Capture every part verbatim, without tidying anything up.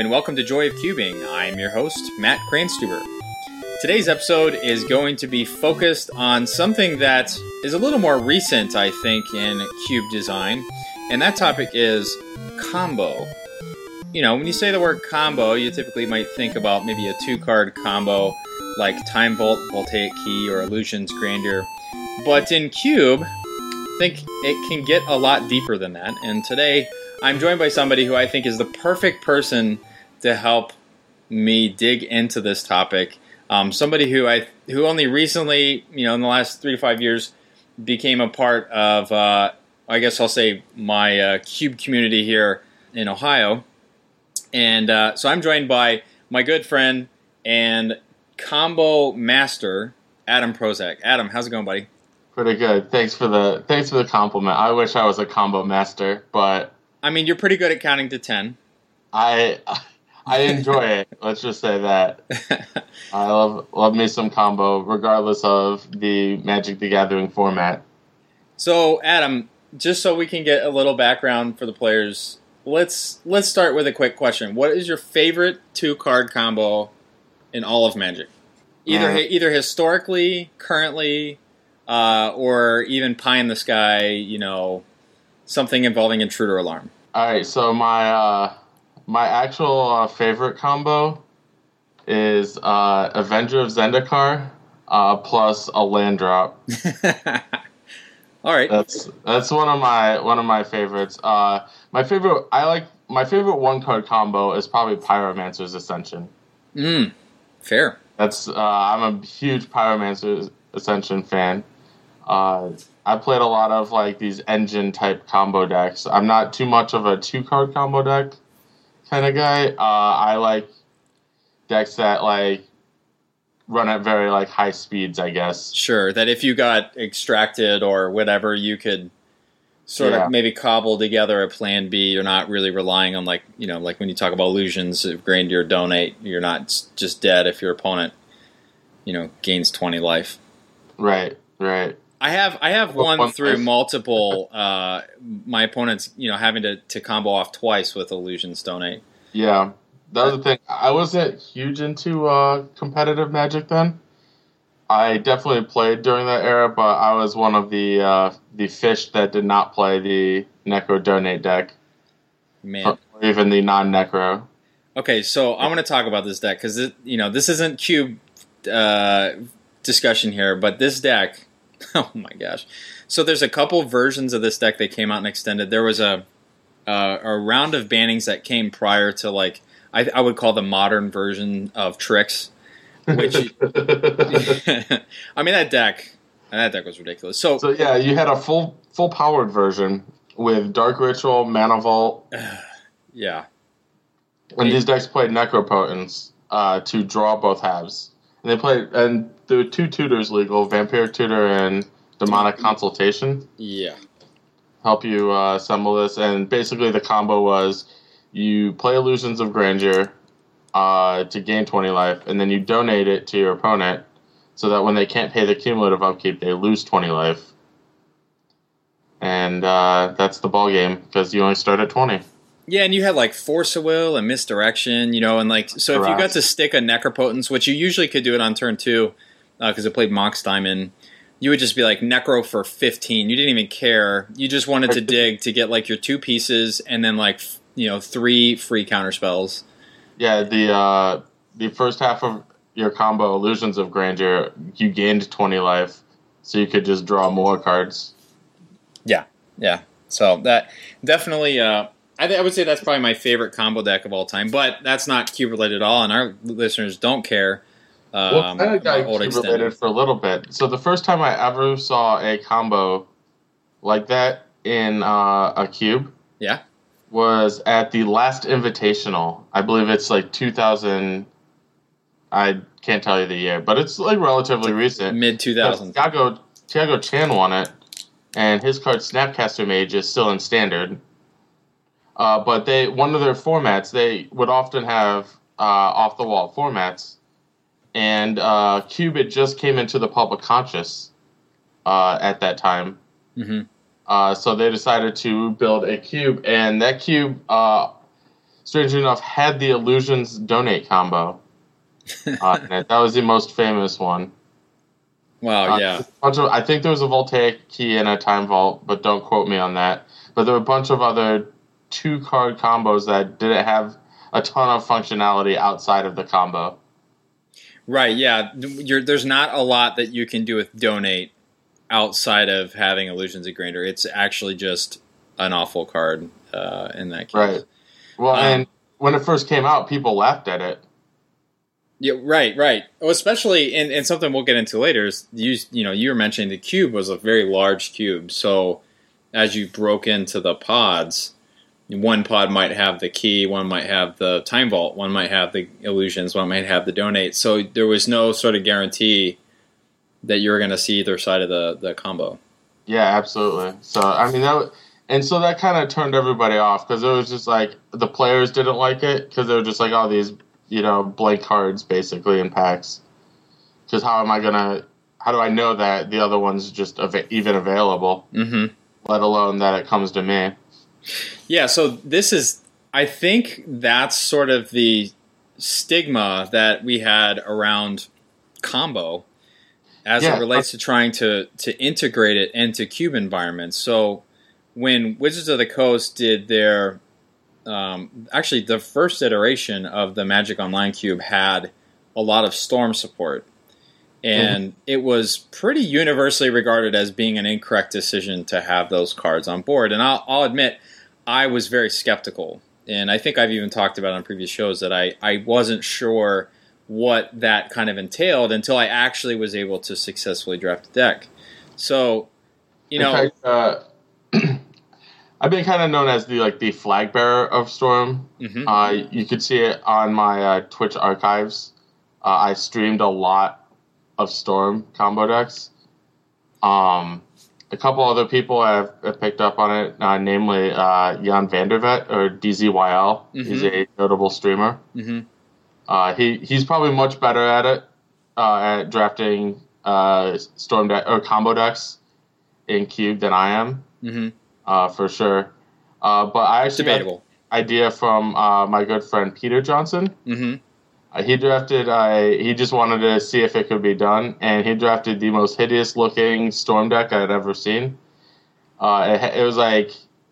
and welcome to Joy of Cubing. I'm your host, Matt Kranstuber. Today's episode is going to be focused on something that is a little more recent, I think, in cube design, and that topic is combo. You know, when you say the word combo, you typically might think about maybe a two-card combo like Time Vault, Voltaic Key, or Illusion's Grandeur. But in Cube, I think it can get a lot deeper than that, and today I'm joined by somebody who I think is the perfect person to help me dig into this topic. Um, somebody who I who only recently, you know, in the last three to five years, became a part of, uh, I guess I'll say, my uh, Cube community here in Ohio. And uh, so I'm joined by my good friend and combo master, Adam Prozac. Adam, how's it going, buddy? Pretty good. Thanks for the thanks for the compliment. I wish I was a combo master, but I mean, you're pretty good at counting to ten. I I enjoy it. Let's just say that. I love love me some combo, regardless of the Magic the Gathering format. So, Adam, just so we can get a little background for the players, let's let's start with a quick question. What is your favorite two-card combo in all of Magic? Either Yeah. either historically, currently, uh, or even pie in the sky, you know, something involving Intruder Alarm. All right, so my uh, my actual uh, favorite combo is uh, Avenger of Zendikar uh, plus a land drop. All right, That's that's one of my one of my favorites. Uh, my favorite I like my favorite one card combo is probably Pyromancer's Ascension. mm, fair. That's uh, I'm a huge Pyromancer's Ascension fan. Uh, I played a lot of like these engine type combo decks. I'm not too much of a two card combo deck kind of guy. Uh, I like decks that like run at very like high speeds, I guess. Sure, that if you got extracted or whatever, you could sort Yeah. of maybe cobble together a plan B. You're not really relying on, like, you know, like when you talk about Illusions of Grandeur Donate, you're not s- just dead if your opponent, you know, gains twenty life. Right, right. I have I have Well, won one through life. multiple, uh, my opponents, you know, having to, to combo off twice with Illusions Donate. Yeah. That was the thing. I wasn't huge into uh, competitive Magic then. I definitely played during that era, but I was one of the uh, the fish that did not play the Necro Donate deck, Man. or even the non-Necro. Okay, so I want to talk about this deck because, you know, this isn't Cube uh, discussion here, but this deck, oh my gosh. So there's a couple versions of this deck that came out and extended. There was a uh, a round of bannings that came prior to, like, I, I would call the modern version of Tricks, which, I mean, that deck, that deck was ridiculous. So, So yeah, you had a full full powered version with Dark Ritual, Mana Vault, yeah. and these decks played Necropotence uh, to draw both halves. And they played, and there were two tutors legal: Vampire Tutor and Demonic Consultation. Yeah. Help you uh, assemble this, and basically the combo was you play Illusions of Grandeur uh, to gain twenty life, and then you donate it to your opponent so that when they can't pay the cumulative upkeep, they lose twenty life. And uh, that's the ball game because you only start at twenty. Yeah, and you had like Force of Will and Misdirection, you know, and like, so if you got Correct. to stick a Necropotence, which you usually could do it on turn two, because it played Mox Diamond, you would just be like Necro for fifteen. You didn't even care. You just wanted to dig to get like your two pieces and then like, f- you know, three free counter spells. Yeah, the uh, the first half of your combo, Illusions of Grandeur, you gained twenty life, so you could just draw more cards. Yeah, yeah. So that definitely, uh, I, th- I would say that's probably my favorite combo deck of all time, but that's not Cube related at all, and our listeners don't care. Um, Well, kind of about got old cube extended. related for a little bit. So the first time I ever saw a combo like that in uh, a cube Yeah. was at the last Invitational. I believe it's like two thousand. I can't tell you the year, but it's like relatively recent. Mid two thousands. Tiago Tiago Chan won it, and his card Snapcaster Mage is still in Standard. Uh, but they one of their formats they would often have uh, off the wall formats. And uh, Cube had just came into the public conscious uh, at that time. Mm-hmm. Uh, so they decided to build a cube, and that cube uh, strangely enough, had the Illusions Donate combo. Uh, and it. That was the most famous one. Wow, Uh, yeah. Bunch of, I think there was a Voltaic key and a Time Vault, but don't quote me on that. But there were a bunch of other two-card combos that didn't have a ton of functionality outside of the combo. Right, yeah. You're, there's not a lot that you can do with Donate outside of having Illusions of Grandeur. It's actually just an awful card uh, in that case. Right. Well, um, and when it first came out, people laughed at it. Yeah, right, right. Well, especially, and, and something we'll get into later is, you, you know, you were mentioning the cube was a very large cube. So as you broke into the pods, one pod might have the key, one might have the Time Vault, one might have the Illusions, one might have the Donate. So there was no sort of guarantee that you were going to see either side of the, the combo. Yeah, absolutely. So, I mean, that, and so that kind of turned everybody off because it was just like the players didn't like it because they were just like, oh, these, you know, blank cards basically in packs. Because how am I going to, how do I know that the other one's just av- even available, mm-hmm. let alone that it comes to me? Yeah, so this is, I think that's sort of the stigma that we had around combo as yeah, it relates to trying to, to integrate it into cube environments. So when Wizards of the Coast did their, um, actually the first iteration of the Magic Online Cube had a lot of Storm support. And mm-hmm. it was pretty universally regarded as being an incorrect decision to have those cards on board. And I'll, I'll admit, I was very skeptical. And I think I've even talked about on previous shows that I, I wasn't sure what that kind of entailed until I actually was able to successfully draft a deck. So, you know, in fact, uh, I've been kind of known as the like the flag bearer of Storm. Mm-hmm. Uh, you could see it on my uh, Twitch archives. Uh, I streamed a lot of Storm combo decks. Um, a couple other people have, have picked up on it, uh, namely uh, Jan Vandervet or D Z Y L. Mm-hmm. He's a notable streamer. Mm-hmm. Uh, he he's probably much better at it uh, at drafting uh, Storm deck or combo decks in Cube than I am. Mm-hmm. Uh, for sure. Uh, but I actually Debatable. got an idea from uh, my good friend Peter Johnson. Mm-hmm. Uh, he drafted, uh, he just wanted to see if it could be done, and he drafted the most hideous looking Storm deck I had ever seen. Uh, it, it was like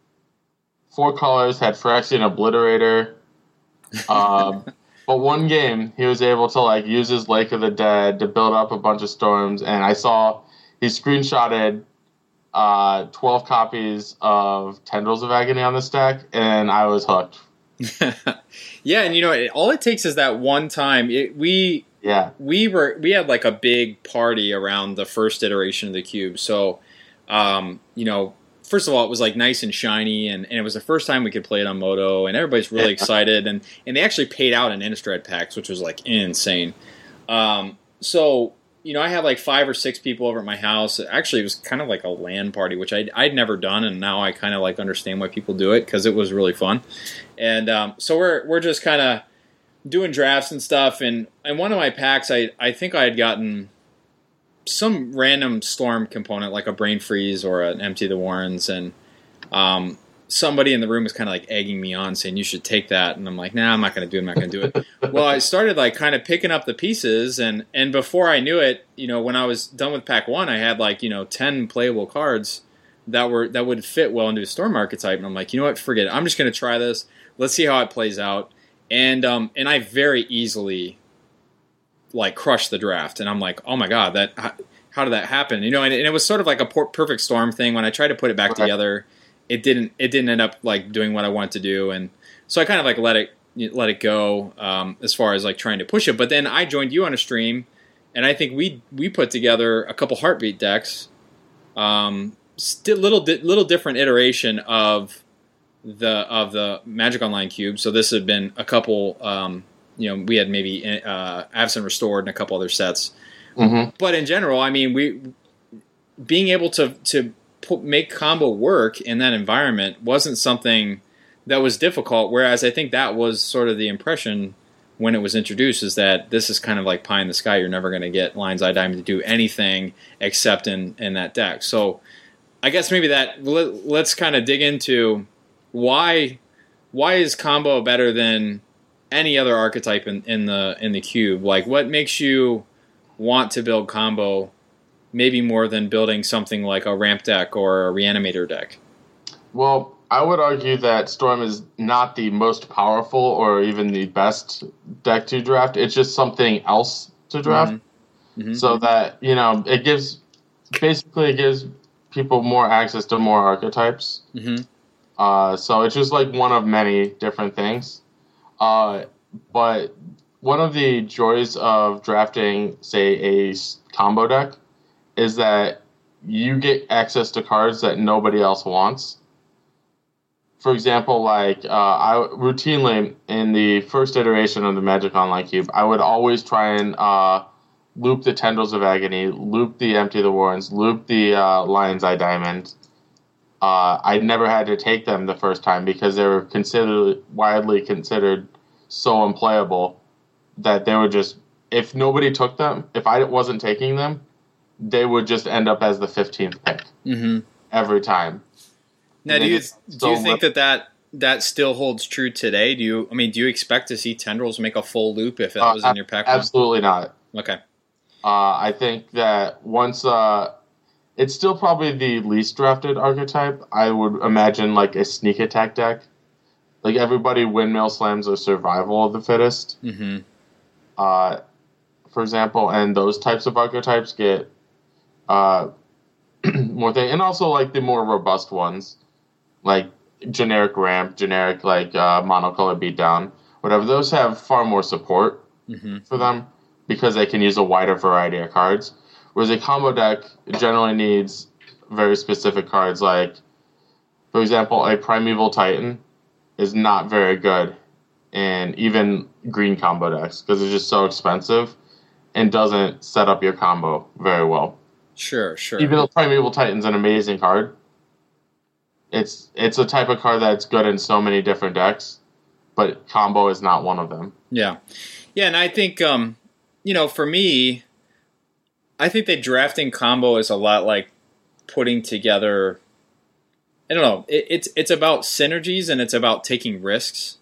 four colors, had Phyrexian Obliterator. Um, but one game, he was able to like use his Lake of the Dead to build up a bunch of Storms, and I saw he screenshotted Uh, twelve copies of Tendrils of Agony on the stack, and I was hooked. Yeah, and you know, it, all it takes is that one time. It, we yeah we were we had like a big party around the first iteration of the cube. So, um, you know, first of all, it was like nice and shiny, and, and it was the first time we could play it on Moto, and everybody's really yeah. excited, and and they actually paid out in Innistrad packs, which was like insane. Um, so. You know, I had like five or six people over at my house. Actually, it was kind of like a LAN party, which I'd, I'd never done, and now I kind of like understand why people do it because it was really fun. And um, so we're we're just kind of doing drafts and stuff. And in one of my packs, I I think I had gotten some random Storm component, like a Brain Freeze or an Empty the Warrens, and um, somebody in the room was kind of like egging me on, saying you should take that, and I'm like, nah, I'm not going to do it. I'm not going to do it. Well, I started like kind of picking up the pieces, and and before I knew it, you know, when I was done with pack one, I had like you know ten playable cards that were that would fit well into a Storm archetype, and I'm like, you know what, forget it. I'm just going to try this. Let's see how it plays out, and um and I very easily like crushed the draft, and I'm like, oh my god, that how, how did that happen? You know, and, and it was sort of like a perfect Storm thing. When I tried to put it back okay. together. It didn't. It didn't end up like doing what I wanted to do, and so I kind of like let it let it go um, as far as like trying to push it. But then I joined you on a stream, and I think we we put together a couple Heartbeat decks, um, still little di- little different iteration of the of the Magic Online Cube. So this had been a couple. Um, you know, we had maybe uh, Avacyn Restored and a couple other sets. Mm-hmm. But in general, I mean, we being able to to make combo work in that environment wasn't something that was difficult, whereas I think that was sort of the impression when it was introduced, is that this is kind of like pie in the sky. You're never going to get Lion's Eye Diamond to do anything except in, in that deck. So I guess maybe that let, let's kind of dig into why why is combo better than any other archetype in, in the in the cube? Like, what makes you want to build combo maybe more than building something like a ramp deck or a reanimator deck? Well, I would argue that Storm is not the most powerful or even the best deck to draft. It's just something else to draft. Mm-hmm. Mm-hmm. So that, you know, it gives, basically it gives people more access to more archetypes. Mm-hmm. Uh, so it's just like one of many different things. Uh, but one of the joys of drafting, say, a combo deck is that you get access to cards that nobody else wants. For example, like uh, I routinely in the first iteration of the Magic Online Cube, I would always try and uh, loop the Tendrils of Agony, loop the Empty the Warrens, loop the uh, Lion's Eye Diamond. Uh, I never had to take them the first time because they were considered widely considered so unplayable that they would just, if nobody took them, if I wasn't taking them, they would just end up as the fifteenth pick mm-hmm. every time. Now, do you do you think that, that that still holds true today? Do you, I mean, do you expect to see Tendrils make a full loop if that uh, was in your pack? Absolutely not. Okay. Uh, I think that once uh, it's still probably the least drafted archetype. I would imagine like a sneak attack deck. Like everybody windmill slams a survival of the fittest. Mm-hmm. Uh, for example, and those types of archetypes get uh, more thing, and also like the more robust ones. Like generic ramp, generic like uh, monocolor beatdown, whatever. Those have far more support mm-hmm. for them because they can use a wider variety of cards. Whereas a combo deck generally needs very specific cards. Like, for example, a Primeval Titan is not very good in even green combo decks because it's just so expensive and doesn't set up your combo very well. Sure, sure. Even though Primeval Titan's an amazing card, It's it's a type of card that's good in so many different decks, but combo is not one of them. Yeah. Yeah, and I think, um, you know, for me, I think that drafting combo is a lot like putting together, I don't know, it, it's it's about synergies and it's about taking risks.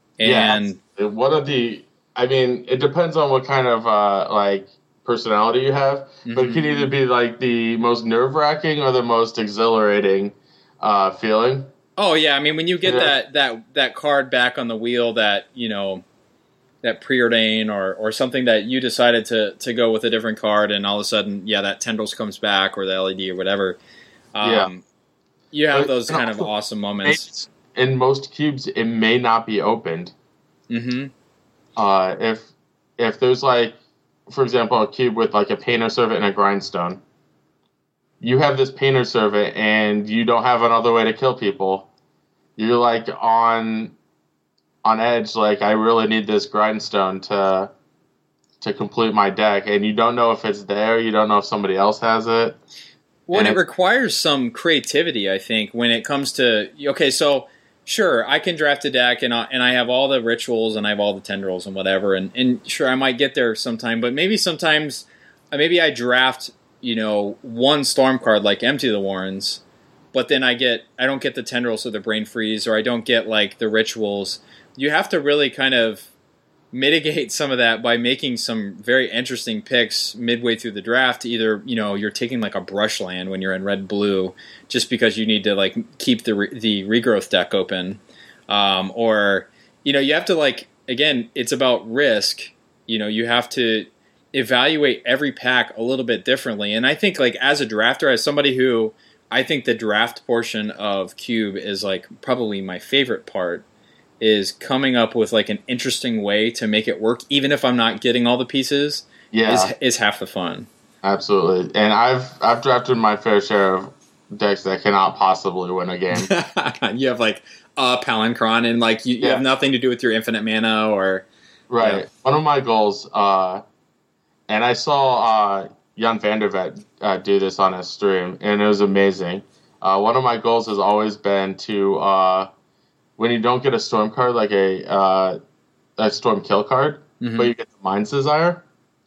And yeah, one of the, I mean, it depends on what kind of, uh, like, personality you have, mm-hmm. but it can either be, like, the most nerve-wracking or the most exhilarating Uh, feeling. Oh yeah, I mean when you get yeah. that, that that card back on the wheel, that you know, that preordain or or something that you decided to to go with a different card, and all of a sudden, yeah, that Tendrils comes back or the L E D or whatever. Um, yeah, you have but, those kind of awesome moments. In most cubes, it may not be opened. Mm-hmm. Uh, if if there's like, for example, a cube with like a Painter Servant and a Grindstone. You have this Painter Servant and you don't have another way to kill people. You're like on on edge, like I really need this Grindstone to to complete my deck, and you don't know if it's there, you don't know if somebody else has it. Well, and it, it requires some creativity, I think, when it comes to, okay, so sure, I can draft a deck and I, and I have all the rituals and I have all the Tendrils and whatever, and, and sure, I might get there sometime, but maybe sometimes, maybe I draft you know, one Storm card like Empty the Warrens, but then I get I don't get the Tendrils or the Brain Freeze, or I don't get like the rituals. You have to really kind of mitigate some of that by making some very interesting picks midway through the draft. Either, you know, you're taking like a brush land when you're in red blue just because you need to like keep the re- the regrowth deck open, um, or you know, you have to like again, it's about risk. You know, you have to evaluate every pack a little bit differently. And I think like as a drafter, as somebody who I think the draft portion of Cube is like probably my favorite part, is coming up with like an interesting way to make it work, even if I'm not getting all the pieces. Yeah, is, is half the fun. Absolutely. And I've I've drafted my fair share of decks that cannot possibly win a game. You have like a Palinchron and like you, you yeah. have nothing to do with your infinite mana or right. You know. One of my goals, uh and I saw uh, Jan Vandervet uh, do this on his stream, and it was amazing. Uh, one of my goals has always been to, uh, when you don't get a Storm card, like a uh, a Storm kill card, mm-hmm. but you get the Mind's Desire,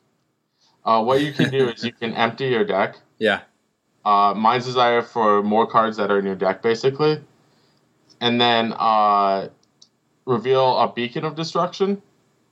uh, what you can do is you can empty your deck. Yeah. Uh, Mind's Desire for more cards that are in your deck, basically. And then uh, reveal a Beacon of Destruction.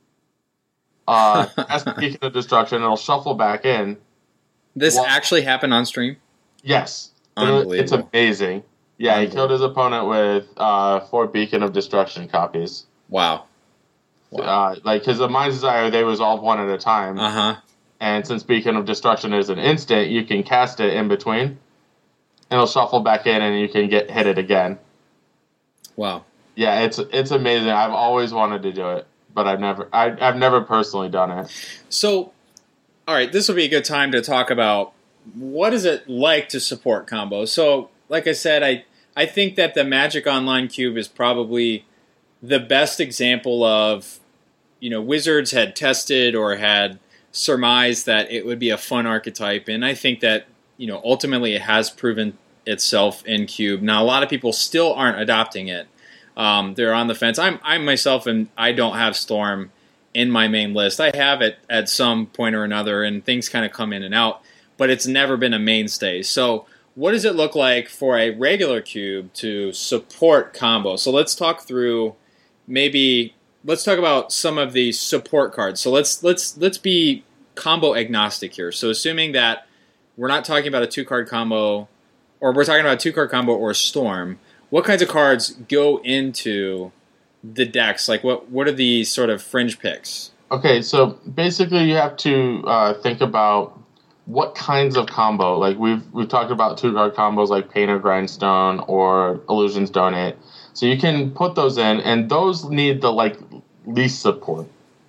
Uh, cast the Beacon of Destruction, it'll shuffle back in. This well, actually happened on stream? Yes. Unbelievable. It's amazing. Yeah, he killed his opponent with uh, four Beacon of Destruction copies. Wow. wow. Uh, like, because the Mind's Desire, they resolve one at a time. Uh-huh. And since Beacon of Destruction is an instant, you can cast it in between. And it'll shuffle back in, and you can get hit it again. Wow. Yeah, it's it's amazing. I've always wanted to do it, but I've never I, I've never personally done it. So, all right, this will be a good time to talk about what is it like to support combos. So, like I said, I I think that the Magic Online Cube is probably the best example of, you know, Wizards had tested or had surmised that it would be a fun archetype, and I think that, you know, ultimately it has proven itself in Cube. Now, a lot of people still aren't adopting it. Um, they're on the fence. I'm I myself, and I don't have Storm in my main list. I have it at some point or another, and things kind of come in and out, but it's never been a mainstay. So what does it look like for a regular cube to support combo? So let's talk through maybe let's talk about some of the support cards. So let's let's let's be combo agnostic here. So assuming that we're not talking about a two card combo, or we're talking about a two card combo or Storm, what kinds of cards go into the decks? Like what what are the sort of fringe picks? Okay, so basically you have to uh, think about what kinds of combo. Like we've we've talked about two card combos like Painter Grindstone or Illusions Donate. So you can put those in, and those need the like least support.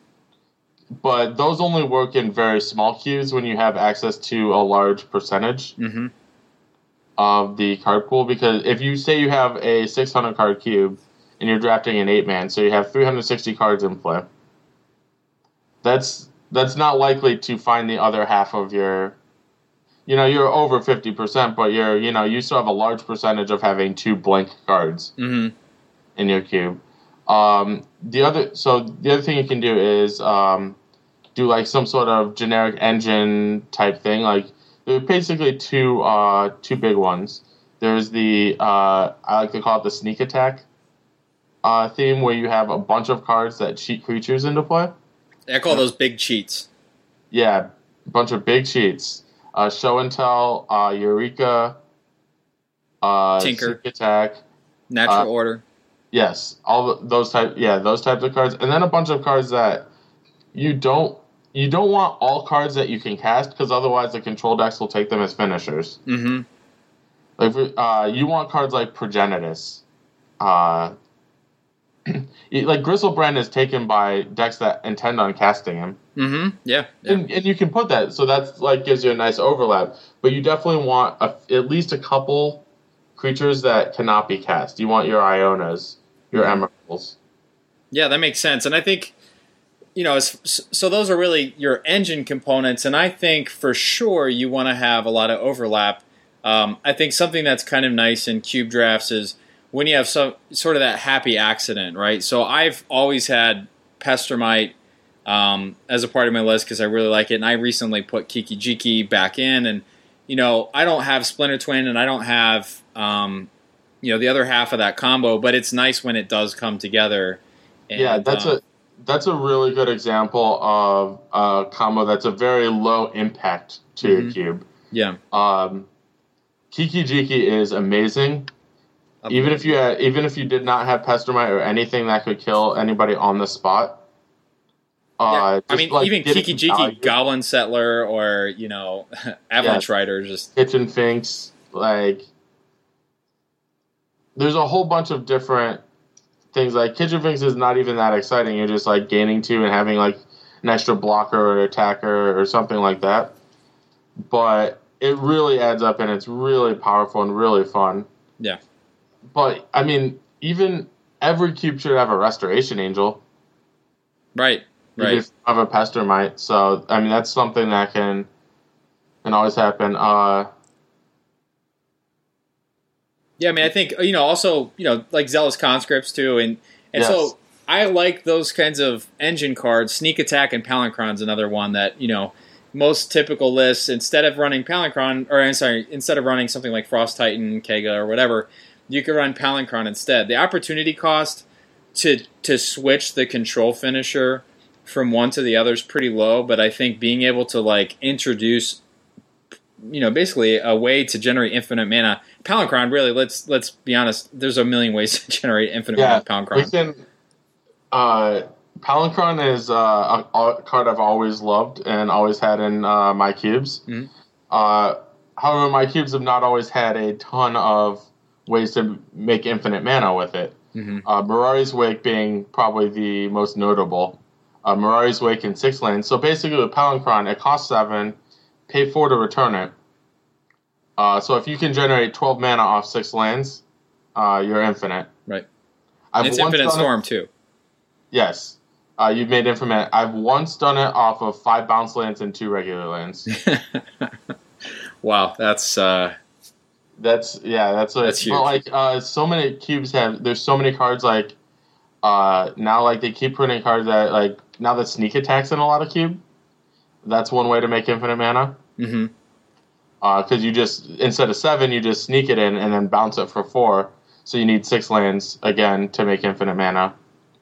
But those only work in very small cubes when you have access to a large percentage Mm-hmm. of the card pool. Because if you say you have a six hundred card cube and you're drafting an eight man, so you have three hundred sixty cards in play. That's that's not likely to find the other half of your, you know, you're over fifty percent, but you're, you know, you still have a large percentage of having two blank cards Mm-hmm. in your cube. Um, the other, so the other thing you can do is um, do like some sort of generic engine type thing. Like there are basically two uh, two big ones. There's the uh, I like to call it the sneak attack uh, theme, where you have a bunch of cards that cheat creatures into play. I call those big cheats. Yeah, a bunch of big cheats. Uh, Show and Tell, uh, Eureka, uh, Tinker. Sneak Attack, Natural Uh, Order. yes, all the, those type, yeah, those types of cards, and then a bunch of cards that you don't you don't want all cards that you can cast, because otherwise the control decks will take them as finishers. Mm-hmm. Like, uh, you want cards like Progenitus. Uh, like Gristlebrand is taken by decks that intend on casting him. Mm-hmm. Yeah. yeah. And, and you can put that, so that's like gives you a nice overlap. But you definitely want a, at least a couple creatures that cannot be cast. You want your Ionas, your Emeralds. Yeah, that makes sense. And I think, you know, as, so those are really your engine components. And I think for sure you want to have a lot of overlap. Um, I think something that's kind of nice in cube drafts is when you have some sort of that happy accident, right? So I've always had Pestermite um, as a part of my list because I really like it. And I recently put Kiki Jiki back in. And, you know, I don't have Splinter Twin and I don't have, um, you know, the other half of that combo. But it's nice when it does come together. And, yeah, that's um, a that's a really good example of a combo that's a very low impact to Mhm. your cube. Yeah. Um, Kiki Jiki is amazing. Even if you had, even if you did not have Pestermite or anything that could kill anybody on the spot. Uh, Yeah, I just, mean, like, even getting Kiki Jiki, value. Goblin Settler, or, you know, Avalanche Yeah. Rider, just... Kitchen Finks, like, there's a whole bunch of different things. Like, Kitchen Finks is not even that exciting. You're just, like, gaining two and having, like, an extra blocker or attacker or something like that. But it really adds up, and it's really powerful and really fun. Yeah. But, I mean, even every cube should have a Restoration Angel. Right, right. You just have a Pestermite. So, I mean, that's something that can can always happen. Uh, Yeah, I mean, I think, you know, also, you know, like Zealous Conscripts, too, and, and Yes. so I like those kinds of engine cards. Sneak Attack and Palinchron's another one that, you know, most typical lists, instead of running Palinchron, or I'm sorry, instead of running something like Frost Titan, Kega, or whatever, you could run Palinchron instead. The opportunity cost to to switch the control finisher from one to the other is pretty low, but I think being able to like introduce, you know, basically a way to generate infinite mana. Palinchron, really, let's let's be honest. There's a million ways to generate infinite yeah, mana with Palinchron. We can. Uh, Palinchron is uh, a, a card I've always loved and always had in uh, my cubes. Mm-hmm. Uh, however, my cubes have not always had a ton of ways to make infinite mana with it. Mm-hmm. Uh, Mirari's Wake being probably the most notable. Uh, Mirari's Wake in six lands. So basically with Palinchron, it costs seven, pay four to return it. Uh, so if you can generate twelve mana off six lands, uh, you're infinite. Right. I've It's once Infinite done Storm, it, too. Yes. Uh, you've made infinite. I've once done it off of five bounce lands and two regular lands. Wow, that's... Uh, that's, yeah, that's... A, that's huge. But, like, uh, so many cubes have... There's so many cards, like... Uh, now, like, they keep printing cards that, like... Now that Sneak Attack's in a lot of cube, that's one way to make infinite mana. mm-hmm. Because uh, you just... Instead of seven, you just sneak it in and then bounce it for four. So you need six lands, again, to make infinite mana.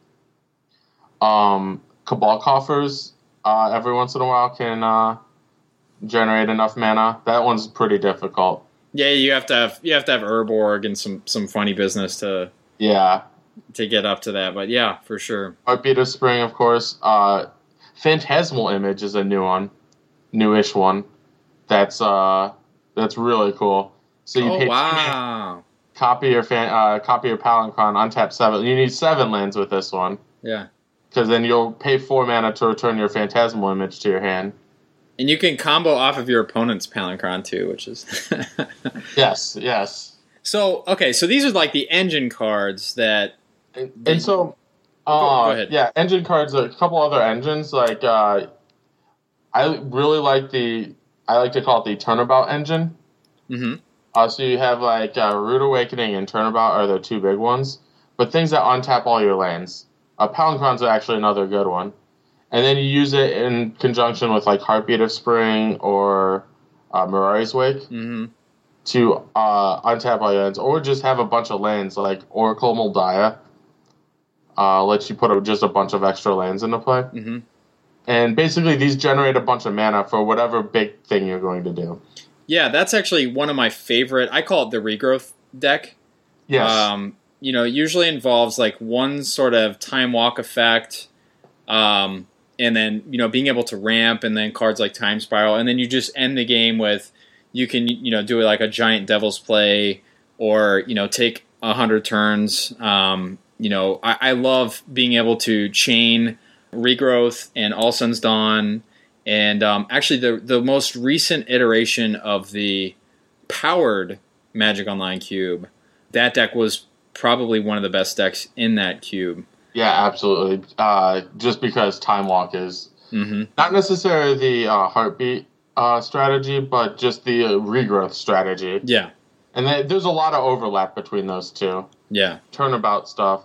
Um, Cabal Coffers, uh, every once in a while can uh, generate enough mana. That one's pretty difficult. Yeah, you have to have you have to have Urborg and some, some funny business to Yeah. to get up to that. But yeah, for sure. Heartbeat of Spring, of course. Uh, Phantasmal Image is a new one, newish one. That's uh, that's really cool. So you Oh, pay wow. copy your fan, uh, copy your Palinchron, untap seven. You need seven lands with this one. Yeah. Because then you'll pay four mana to return your Phantasmal Image to your hand. And you can combo off of your opponent's Palinchron, too, which is... Yes, yes. So, okay, so these are like the engine cards that... And, and so, uh, Go- go ahead. yeah, engine cards, a couple other engines. Like, uh, I really like the, I like to call it the Turnabout engine. Mm-hmm. Uh, so you have, like, uh, Rude Awakening and Turnabout are the two big ones. But things that untap all your lands. Uh, Palinchron's actually another good one. And then you use it in conjunction with, like, Heartbeat of Spring or uh, Mirari's Wake Mm-hmm. to uh, untap all your lands. Or just have a bunch of lands, like Oracle Moldiah. Uh, lets you put a, just a bunch of extra lands into play. Mm-hmm. And basically, these generate a bunch of mana for whatever big thing you're going to do. Yeah, that's actually one of my favorite... I call it the Regrowth deck. Yes. Um, you know, it usually involves like one sort of Time Walk effect, um, and then, you know, being able to ramp, and then cards like Time Spiral, and then you just end the game with, you can, you know, do like a giant Devil's Play, or, you know, take a hundred turns. Um, you know, I, I love being able to chain Regrowth and All Sun's Dawn, and um, actually the the most recent iteration of the powered Magic Online cube, that deck was probably one of the best decks in that cube. Yeah, absolutely. Uh, just because Time Walk is Mm-hmm. not necessarily the uh, Heartbeat uh, strategy, but just the uh, Regrowth strategy. Yeah, And then there's a lot of overlap between those two. yeah, Turnabout stuff.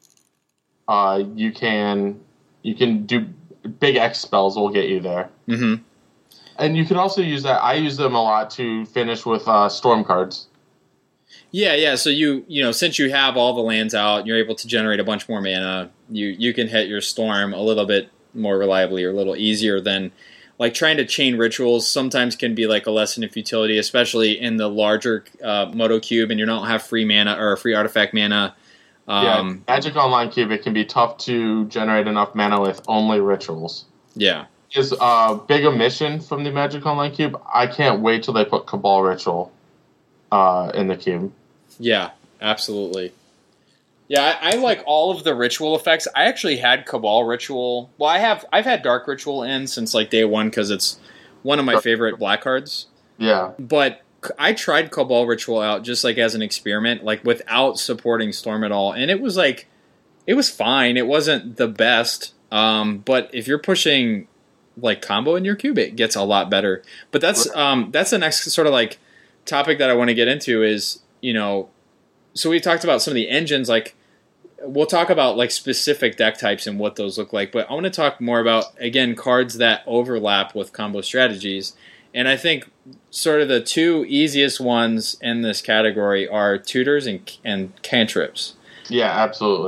Uh, you can you can do big X spells will get you there. mm-hmm. And you can also use that. I use them a lot to finish with uh, storm cards. Yeah, yeah. So you, you know, since you have all the lands out, you're able to generate a bunch more mana. You, you can hit your storm a little bit more reliably or a little easier than, like, trying to chain rituals. Sometimes can be like a lesson of futility, especially in the larger uh, Moto Cube, and you don't have free mana or free artifact mana. Um, yeah, Magic Online Cube, it can be tough to generate enough mana with only rituals. yeah. Is a uh, big omission from the Magic Online Cube. I can't wait till they put Cabal Ritual uh, in the cube. Yeah, absolutely. Yeah, I, I like all of the ritual effects. I actually had Cabal Ritual. Well, I have I've had Dark Ritual in since like day one because it's one of my favorite black cards. Yeah, But I tried Cabal Ritual out just like as an experiment, like without supporting Storm at all, and it was like it was fine. It wasn't the best, um, but if you're pushing like combo in your cube, it gets a lot better. But that's um, that's the next sort of like topic that I want to get into is, you know, so we talked about some of the engines, like we'll talk about like specific deck types and what those look like, but I want to talk more about, again, cards that overlap with combo strategies. And I think sort of the two easiest ones in this category are tutors and and cantrips. yeah, absolutely.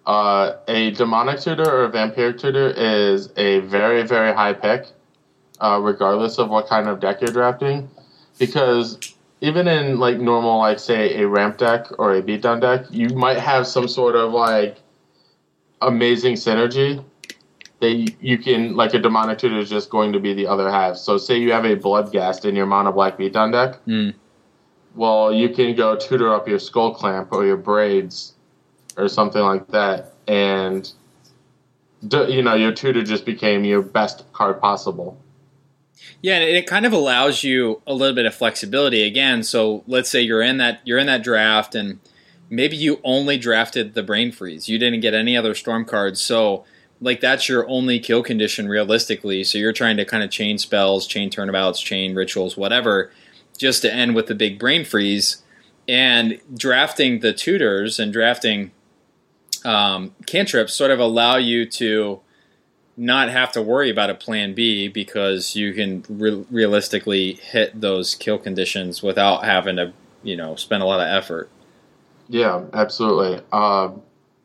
Uh, a demonic tutor or a vampiric tutor is a very, very high pick, uh, regardless of what kind of deck you're drafting. Because even in like normal, like say a ramp deck or a beatdown deck, you might have some sort of like amazing synergy. That you can, like a demonic tutor is just going to be the other half. So say you have a Bloodghast in your mono black beatdown deck. Mm. Well, you can go tutor up your Skull Clamp or your Braids or something like that, and you know your tutor just became your best card possible. Yeah, and it kind of allows you a little bit of flexibility again. So let's say you're in that you're in that draft, and maybe you only drafted the Brain Freeze. You didn't get any other Storm cards, so like that's your only kill condition realistically. So you're trying to kind of chain spells, chain turnabouts, chain rituals, whatever, just to end with the big Brain Freeze. And drafting the tutors and drafting um, cantrips sort of allow you to not have to worry about a plan B because you can re- realistically hit those kill conditions without having to, you know, spend a lot of effort. Yeah, absolutely. Um,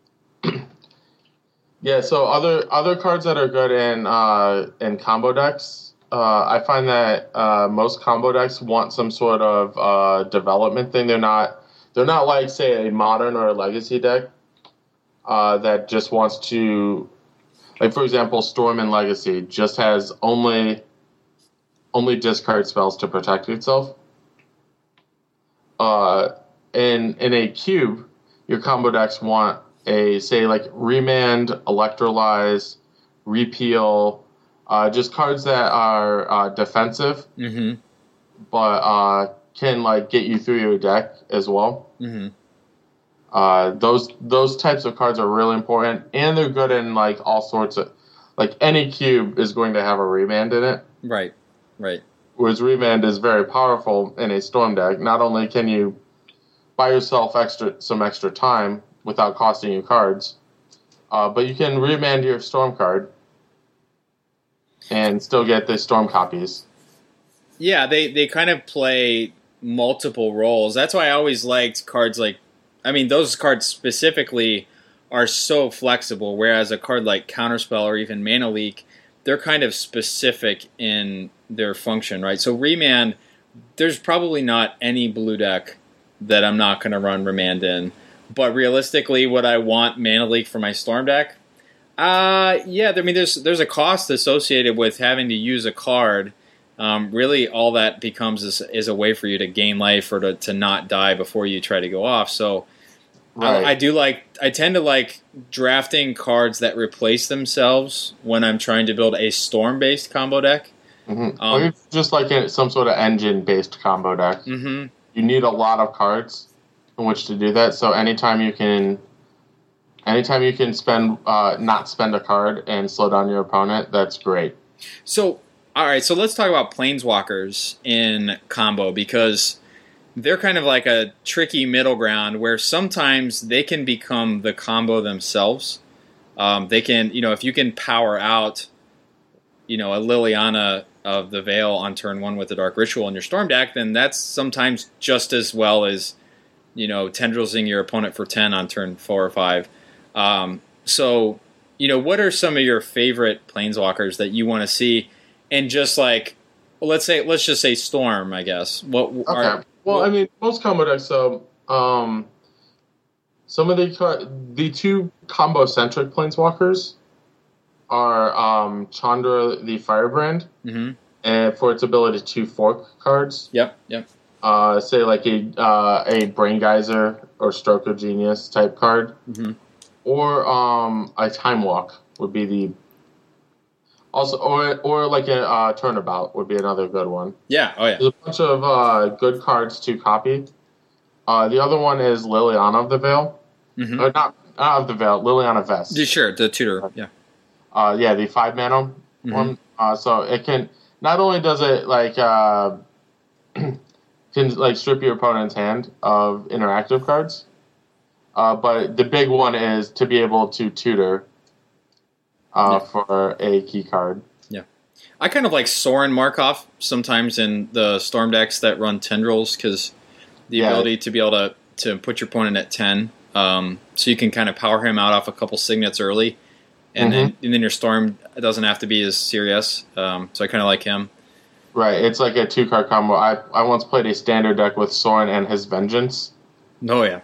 yeah, so other other cards that are good in uh, in combo decks, uh, I find that uh, most combo decks want some sort of uh, development thing. They're not they're not like say a modern or a legacy deck uh, that just wants to. Like, for example, Storm in Legacy just has only only discard spells to protect itself. Uh, in in a cube, your combo decks want a, say, like, Remand, Electrolyze, Repeal, uh, just cards that are uh, defensive, mm-hmm. but uh, can, like, get you through your deck as well. Mm-hmm. Uh, those those types of cards are really important, and they're good in like all sorts of, like any cube is going to have a Remand in it. Right, right. Whereas Remand is very powerful in a Storm deck. Not only can you buy yourself extra some extra time without costing you cards, uh, but you can Remand your Storm card and still get the Storm copies. Yeah, they they kind of play multiple roles. That's why I always liked cards like. I mean, those cards specifically are so flexible, whereas a card like Counterspell or even Mana Leak, they're kind of specific in their function, right? So Remand, there's probably not any blue deck that I'm not going to run Remand in. But realistically, would I want Mana Leak for my Storm deck? Uh, yeah, I mean, there's there's a cost associated with having to use a card. Um, really, all that becomes is, is a way for you to gain life or to, to not die before you try to go off. So Right. I, I do like, I tend to like drafting cards that replace themselves when I'm trying to build a Storm-based combo deck. Mm-hmm. Um, or just like a, some sort of engine-based combo deck. Mm-hmm. You need a lot of cards in which to do that. So anytime you can, anytime you can spend, uh, not spend a card and slow down your opponent, that's great. So, all right, so let's talk about Planeswalkers in combo because they're kind of like a tricky middle ground where sometimes they can become the combo themselves. Um, they can, you know, if you can power out, you know, a Liliana of the Veil on turn one with the Dark Ritual in your Storm deck, then that's sometimes just as well as, you know, tendrilsing your opponent for ten on turn four or five. Um, so, you know, what are some of your favorite Planeswalkers that you want to see? And just like, well, let's say, let's just say Storm, I guess. What Okay. are, Well, what, I mean, most combo decks. So, um, some of the the two combo centric Planeswalkers are um, Chandra the Firebrand, mm-hmm. and for its ability to fork cards. Yep, yep. Uh, say like a uh, a Brain Geyser or Stroke of Genius type card, Mm-hmm. or um, a Time Walk would be the also, or or like a uh, Turnabout would be another good one. Yeah, oh yeah. There's a bunch of uh, good cards to copy. Uh, the other one is Liliana of the Veil. Mm-hmm. Or not, not of the Veil, Liliana Vest. Yeah, sure, the tutor, yeah. Uh, yeah, the five mana Mm-hmm. one. Uh, so it can, not only does it like, uh, can like strip your opponent's hand of interactive cards, uh, but the big one is to be able to tutor uh, Yeah. for a key card. Yeah. I kind of like Sorin Markov sometimes in the Storm decks that run Tendrils because the Yeah. ability to be able to, to put your opponent at ten Um, so you can kind of power him out off a couple signets early, and mm-hmm. then and then your storm doesn't have to be as serious. Um, so I kind of like him. Right, it's like a two card combo. I I once played a standard deck with Sorin and his Vengeance. Oh yeah,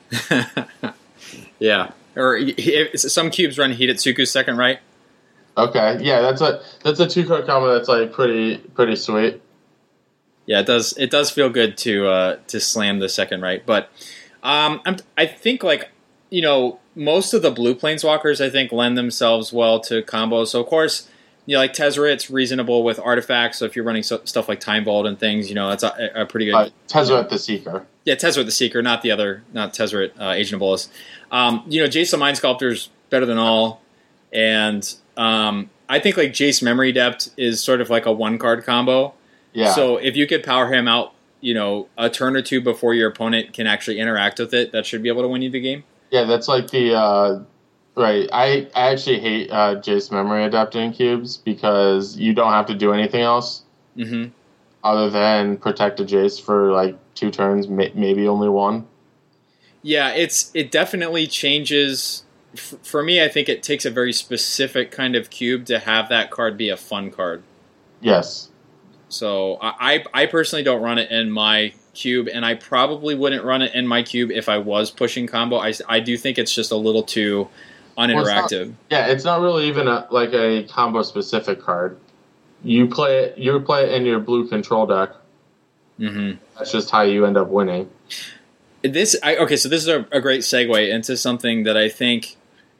yeah. Or he, he, some cubes run Hidetsuku's second right. Okay, yeah, that's a that's a two card combo that's like pretty pretty sweet. Yeah, it does it does feel good to uh, to slam the second right, but um, I'm, I think like you know most of the blue planeswalkers I think lend themselves well to combos. So of course. You know, like Tezzeret, reasonable with artifacts. So if you're running so, stuff like Time Vault and things, you know, that's a, a pretty good. Uh, Tezzeret the Seeker. Yeah, Tezzeret the Seeker, not the other, not Tezzeret uh, Agent of Bolas. Um, you know, Jace the Mind Sculptor's better than all, and um, I think like Jace Memory Depth is sort of like a one card combo. Yeah. So if you could power him out, you know, a turn or two before your opponent can actually interact with it, that should be able to win you the game. Yeah, that's like the. Uh... Right. I, I actually hate uh, Jace Memory Adapting cubes because you don't have to do anything else mm-hmm. other than protect a Jace for like two turns, may, maybe only one. Yeah, it's it definitely changes. F- for me, I think it takes a very specific kind of cube to have that card be a fun card. Yes. So I, I personally don't run it in my cube, and I probably wouldn't run it in my cube if I was pushing combo. I, I do think it's just a little too... uninteractive. Well, it's not, yeah, it's not really even a, like a combo specific card. You play it. You play it in your blue control deck. Mm-hmm. That's just how you end up winning. This I, okay. So this is a, a great segue into something that I think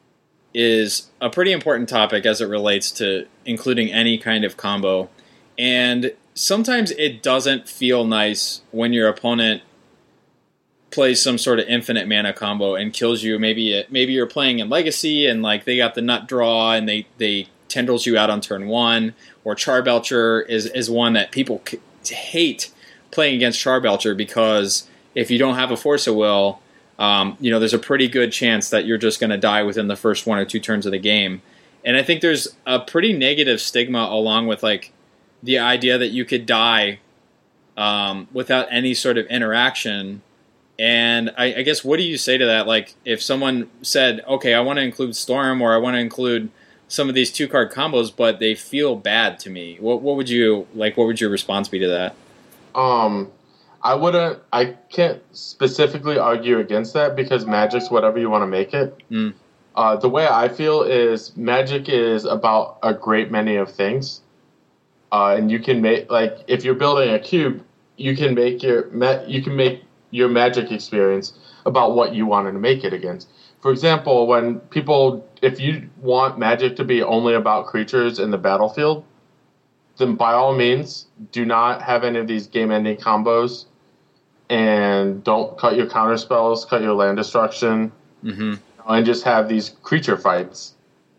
is a pretty important topic as it relates to including any kind of combo. And sometimes it doesn't feel nice when your opponent plays some sort of infinite mana combo and kills you. Maybe it, maybe you're playing in Legacy and like they got the nut draw and they they tendrils you out on turn one. Or Charbelcher is is one that people hate playing against Charbelcher because if you don't have a Force of Will, um, you know there's a pretty good chance that you're just going to die within the first one or two turns of the game. And I think there's a pretty negative stigma along with like the idea that you could die um, without any sort of interaction. And I, I guess, what do you say to that? Like, if someone said, okay, I want to include Storm or I want to include some of these two-card combos, but they feel bad to me, what what would you, like, what would your response be to that? Um, I wouldn't, I can't specifically argue against that because Magic's whatever you want to make it. Mm. Uh, the way I feel is Magic is about a great many of things. Uh, and you can make, like, if you're building a cube, you can make your, you can make your Magic experience about what you wanted to make it against. For example, when people, if you want Magic to be only about creatures in the battlefield, then by all means, do not have any of these game-ending combos, and don't cut your counter spells, cut your land destruction, mm-hmm. and just have these creature fights.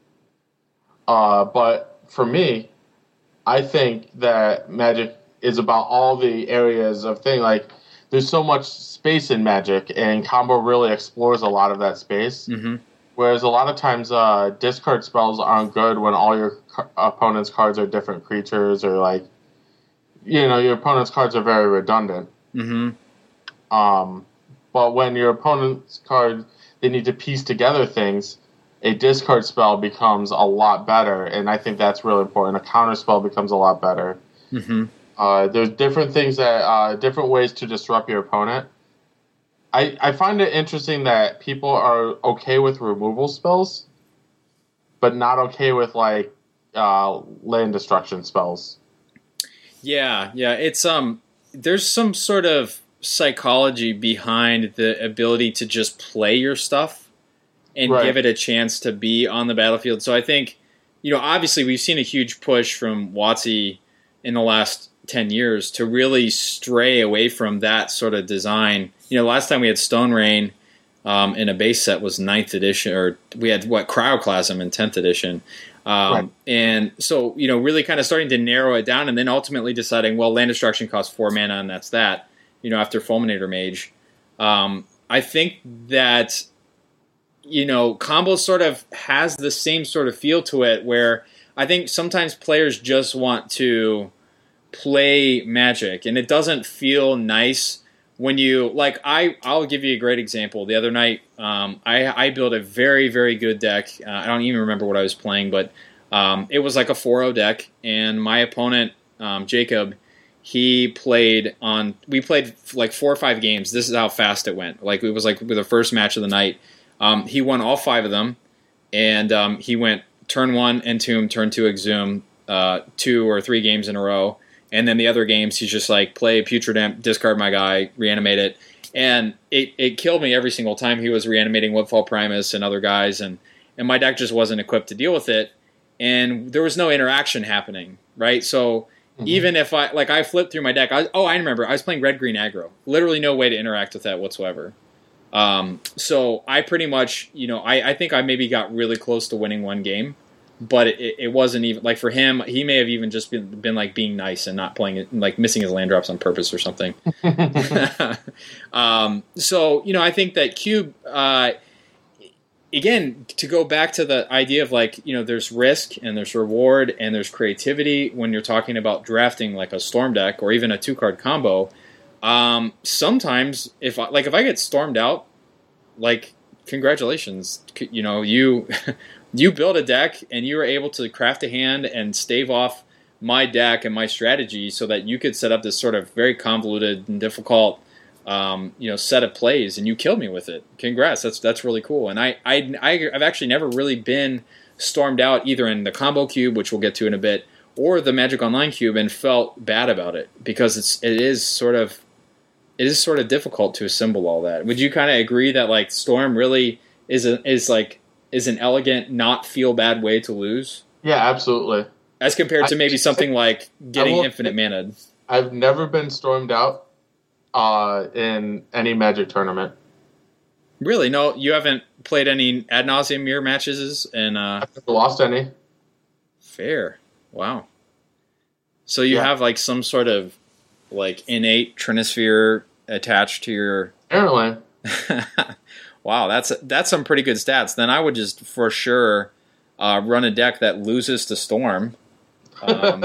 Uh, but for me, I think that Magic is about all the areas of thing, like, there's so much space in Magic, and combo really explores a lot of that space. Mm-hmm. Whereas a lot of times, uh, discard spells aren't good when all your ca- opponent's cards are different creatures, or like, you know, your opponent's cards are very redundant. Mm-hmm. Um, but when your opponent's card, they need to piece together things, a discard spell becomes a lot better, and I think that's really important. A counter spell becomes a lot better. Mm-hmm. Uh, there's different things that, uh, different ways to disrupt your opponent. I, I find it interesting that people are okay with removal spells, but not okay with, like, uh, land destruction spells. Yeah, yeah, it's, um, there's some sort of psychology behind the ability to just play your stuff and right. give it a chance to be on the battlefield. So I think, you know, obviously we've seen a huge push from WotC in the last ten years to really stray away from that sort of design. You know, last time we had Stone Rain um, in a base set was ninth edition, or we had, what, Cryoclasm in tenth edition. Um, right. And so, you know, really kind of starting to narrow it down and then ultimately deciding, well, land destruction costs four mana and that's that, you know, after Fulminator Mage. Um, I think that, you know, combo sort of has the same sort of feel to it where I think sometimes players just want to play Magic, and it doesn't feel nice when you like, I I'll give you a great example. The other night, um, I I built a very very good deck. Uh, I don't even remember what I was playing, but um, it was like a four oh deck, and my opponent um, Jacob, he played on. We played like four or five games. This is how fast it went. Like it was like with the first match of the night. Um, he won all five of them, and um, he went turn one Entomb, turn two Exhume, uh, two or three games in a row. And then the other games, he's just like, play Putrid Imp, discard my guy, reanimate it. And it, it killed me every single time he was reanimating Woodfall Primus and other guys. And, and my deck just wasn't equipped to deal with it. And there was no interaction happening, right? So mm-hmm. even if I, like I flipped through my deck. I, oh, I remember. I was playing red-green aggro. Literally no way to interact with that whatsoever. Um, so I pretty much, you know, I, I think I maybe got really close to winning one game. But it, it wasn't even like for him. He may have even just been, been like being nice and not playing it, like missing his land drops on purpose or something. um, so you know, I think that Cube, uh, again, to go back to the idea of like you know, there's risk and there's reward and there's creativity when you're talking about drafting like a Storm deck or even a two card combo. Um, sometimes if I, like if I get stormed out, like congratulations, you know you. You build a deck, and you were able to craft a hand and stave off my deck and my strategy so that you could set up this sort of very convoluted and difficult um, you know, set of plays, and you killed me with it. Congrats, that's that's really cool. And I, I, I've actually never really been stormed out either in the combo cube, which we'll get to in a bit, or the Magic Online cube, and felt bad about it because it's it is sort of it is sort of difficult to assemble all that. Would you kind of agree that like Storm really is a, is like is an elegant, not feel bad way to lose? Yeah, absolutely. As compared to maybe something like getting infinite mana. I've never been stormed out uh, in any Magic tournament. Really? No, you haven't played any ad nauseam mirror matches? And uh, I've never lost any. Fair. Wow. So you yeah. have like some sort of like innate Trinisphere attached to your... Apparently. Wow, that's that's some pretty good stats. Then I would just for sure uh, run a deck that loses to Storm, um,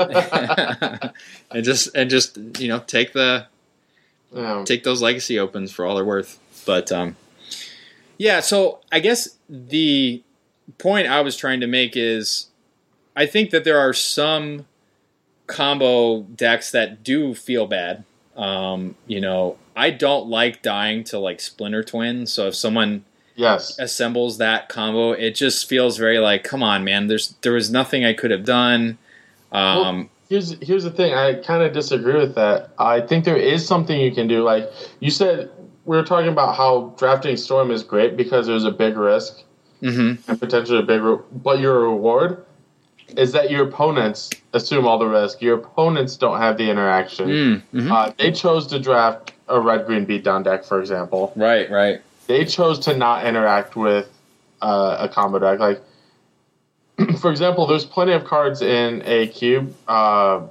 and just and just you know take the yeah. take those legacy opens for all they're worth. But um, yeah, so I guess the point I was trying to make is I think that there are some combo decks that do feel bad. Um, you know. I don't like dying to like Splinter Twin, so if someone yes. assembles that combo, it just feels very like, come on, man. There's there was nothing I could have done. Um, well, here's here's the thing. I kind of disagree with that. I think there is something you can do. Like you said, we were talking about how drafting Storm is great because there's a big risk mm-hmm. and potentially a big, re- but your reward is that your opponents assume all the risk. Your opponents don't have the interaction. Mm-hmm. Uh, they chose to draft a red-green beatdown deck, for example. Right, right. They chose to not interact with uh, a combo deck. Like, for example, there's plenty of cards in a cube, uh,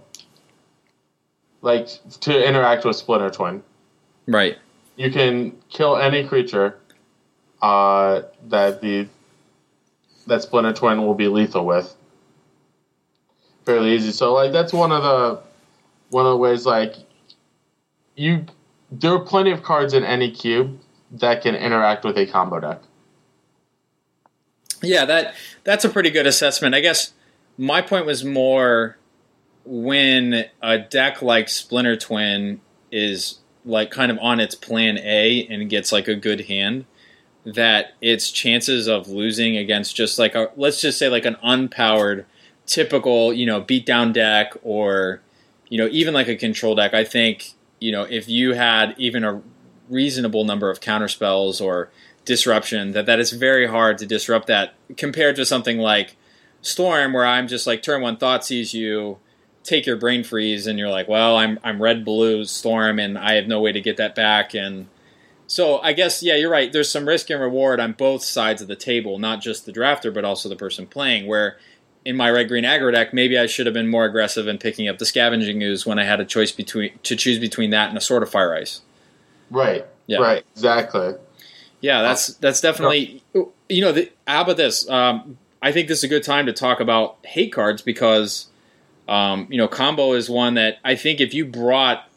like to interact with Splinter Twin. Right. You can kill any creature uh, that the that Splinter Twin will be lethal with. Fairly easy. So, like, that's one of the one of the ways. Like, you. There are plenty of cards in any cube that can interact with a combo deck. Yeah, that that's a pretty good assessment. I guess my point was more when a deck like Splinter Twin is like kind of on its plan A and gets like a good hand, that its chances of losing against just like a, let's just say like an unpowered typical, you know, beatdown deck or, you know, even like a control deck, I think, you know, if you had even a reasonable number of counterspells or disruption, that that is very hard to disrupt that compared to something like Storm, where I'm just like turn one thought sees you, take your brain freeze, and you're like, well, I'm I'm red blue Storm, and I have no way to get that back. And so I guess yeah, you're right. There's some risk and reward on both sides of the table, not just the drafter, but also the person playing. Where in my red-green aggro deck, maybe I should have been more aggressive in picking up the Scavenging Ooze when I had a choice between to choose between that and a Sword of Fire Ice. Right. Yeah. Right. Exactly. Yeah, that's that's definitely you know. The, how about this? Um, I think this is a good time to talk about hate cards because um, you know combo is one that I think if you brought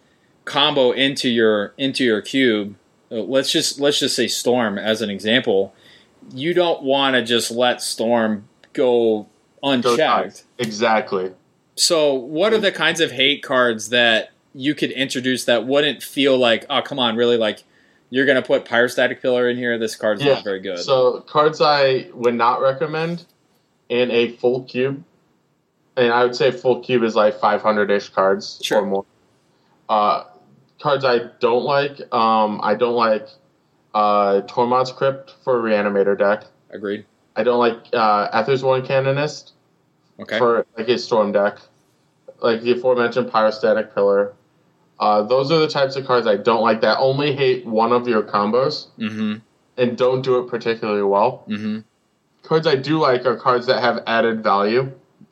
combo into your into your cube, let's just let's just say Storm as an example. You don't want to just let Storm go unchecked. Exactly. So, what are the kinds of hate cards that you could introduce that wouldn't feel like, oh, come on, really, like you're going to put Pyrostatic Pillar in here? This card's yeah. not very good. So, cards I would not recommend in a full cube, and I would say full cube is like five hundred-ish cards sure. or more. Uh, cards I don't like, um, I don't like uh, Tormod's Crypt for a Reanimator deck. Agreed. I don't like uh, Aether's-Worn Canonist okay. for like a Storm deck. Like the aforementioned Pyrostatic Pillar. Uh, those are the types of cards I don't like that only hate one of your combos mm-hmm. and don't do it particularly well. Mm-hmm. Cards I do like are cards that have added value.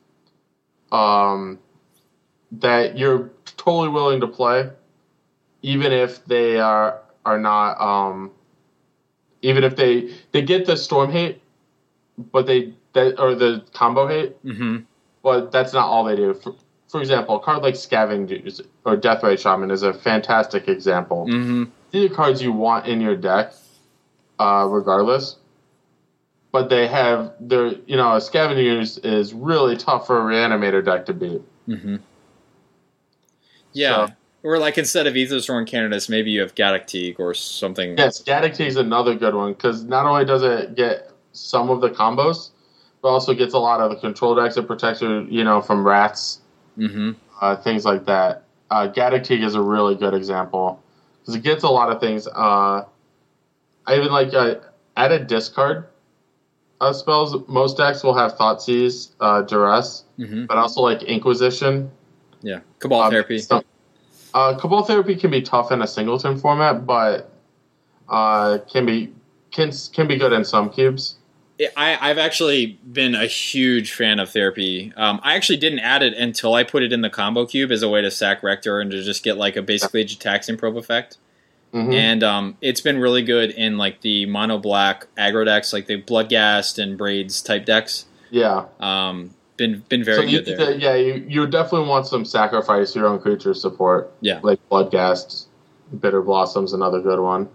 Um, that you're totally willing to play, even if they are are not. Um, even if they they get the Storm hate, but they that or the combo hate, mm-hmm. but that's not all they do. For, for example, a card like Scavengers or Deathray Shaman is a fantastic example. Mm-hmm. These are cards you want in your deck, uh, regardless. But they have their, you know, a Scavengers is really tough for a Reanimator deck to beat. Mm-hmm. Yeah. So, or like instead of Aether's-Worn Canonist, maybe you have Gaddock or something. Yes, Gaddock is another good one because not only does it get some of the combos, but also gets a lot of the control decks. It protects you, you know, from rats, mm-hmm. uh, things like that. Uh, Gaddock is a really good example because it gets a lot of things. Uh, I even like uh, add a discard uh, spells. Most decks will have Thoughtseize, uh, Duress, mm-hmm. but also like Inquisition. Yeah, Cabal uh, Therapy. Some, uh, Cabal Therapy can be tough in a singleton format, but uh, can be can can be good in some cubes. I, I've actually been a huge fan of Therapy. Um, I actually didn't add it until I put it in the combo cube as a way to sack Rector and to just get like a basically Jitaxian Probe effect. Mm-hmm. And um, it's been really good in like the mono black aggro decks, like the Bloodghast and Braids type decks. Yeah. Um, been been very so you, good there. Yeah, you you definitely want some sacrifice your own creature support. Yeah. Like Bloodghast, Bitter Blossom's another good one.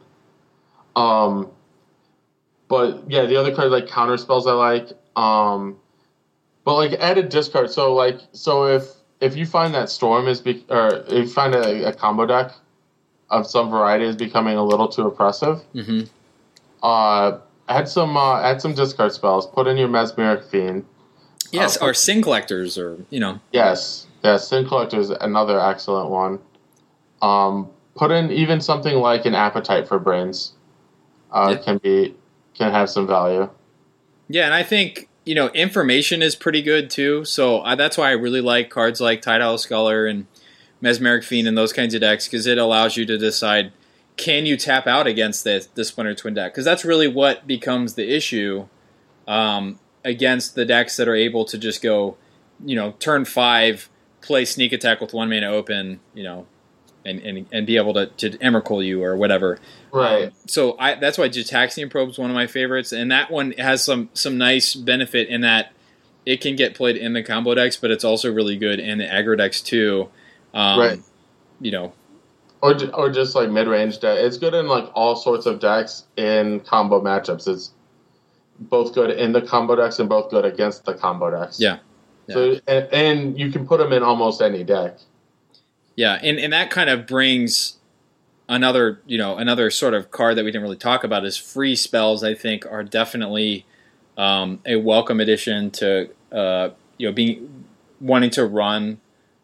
Um. But yeah, the other cards like counter spells I like. Um, but like add a discard. So like so if if you find that Storm is be, or if you find a, a combo deck of some variety is becoming a little too oppressive, mm-hmm. uh, add some uh, add some discard spells. Put in your Mesmeric Fiend. Yes, uh, or Sin Collectors, or you know. Yes, yes, Sin Collector is another excellent one. Um, put in even something like an Appetite for Brains. Uh, yeah. Can be. Can have some value. Yeah, and I think, you know, information is pretty good too. So I, that's why I really like cards like Tidal Scholar and Mesmeric Fiend and those kinds of decks, because it allows you to decide, can you tap out against the, the Splinter Twin deck? Because that's really what becomes the issue um, against the decks that are able to just go, you know, turn five, play Sneak Attack with one mana open, you know, and, and, and be able to, to Emrakul you or whatever. Right. Um, so I, that's why Jitaxian Probe is one of my favorites, and that one has some some nice benefit in that it can get played in the combo decks, but it's also really good in the aggro decks too. Um, right. You know. Or or just like mid range deck. It's good in like all sorts of decks in combo matchups. It's both good in the combo decks and both good against the combo decks. Yeah. yeah. So and, and you can put them in almost any deck. Yeah, and, and that kind of brings another, you know, another sort of card that we didn't really talk about is free spells. I think are definitely um, a welcome addition to uh, you know being wanting to run.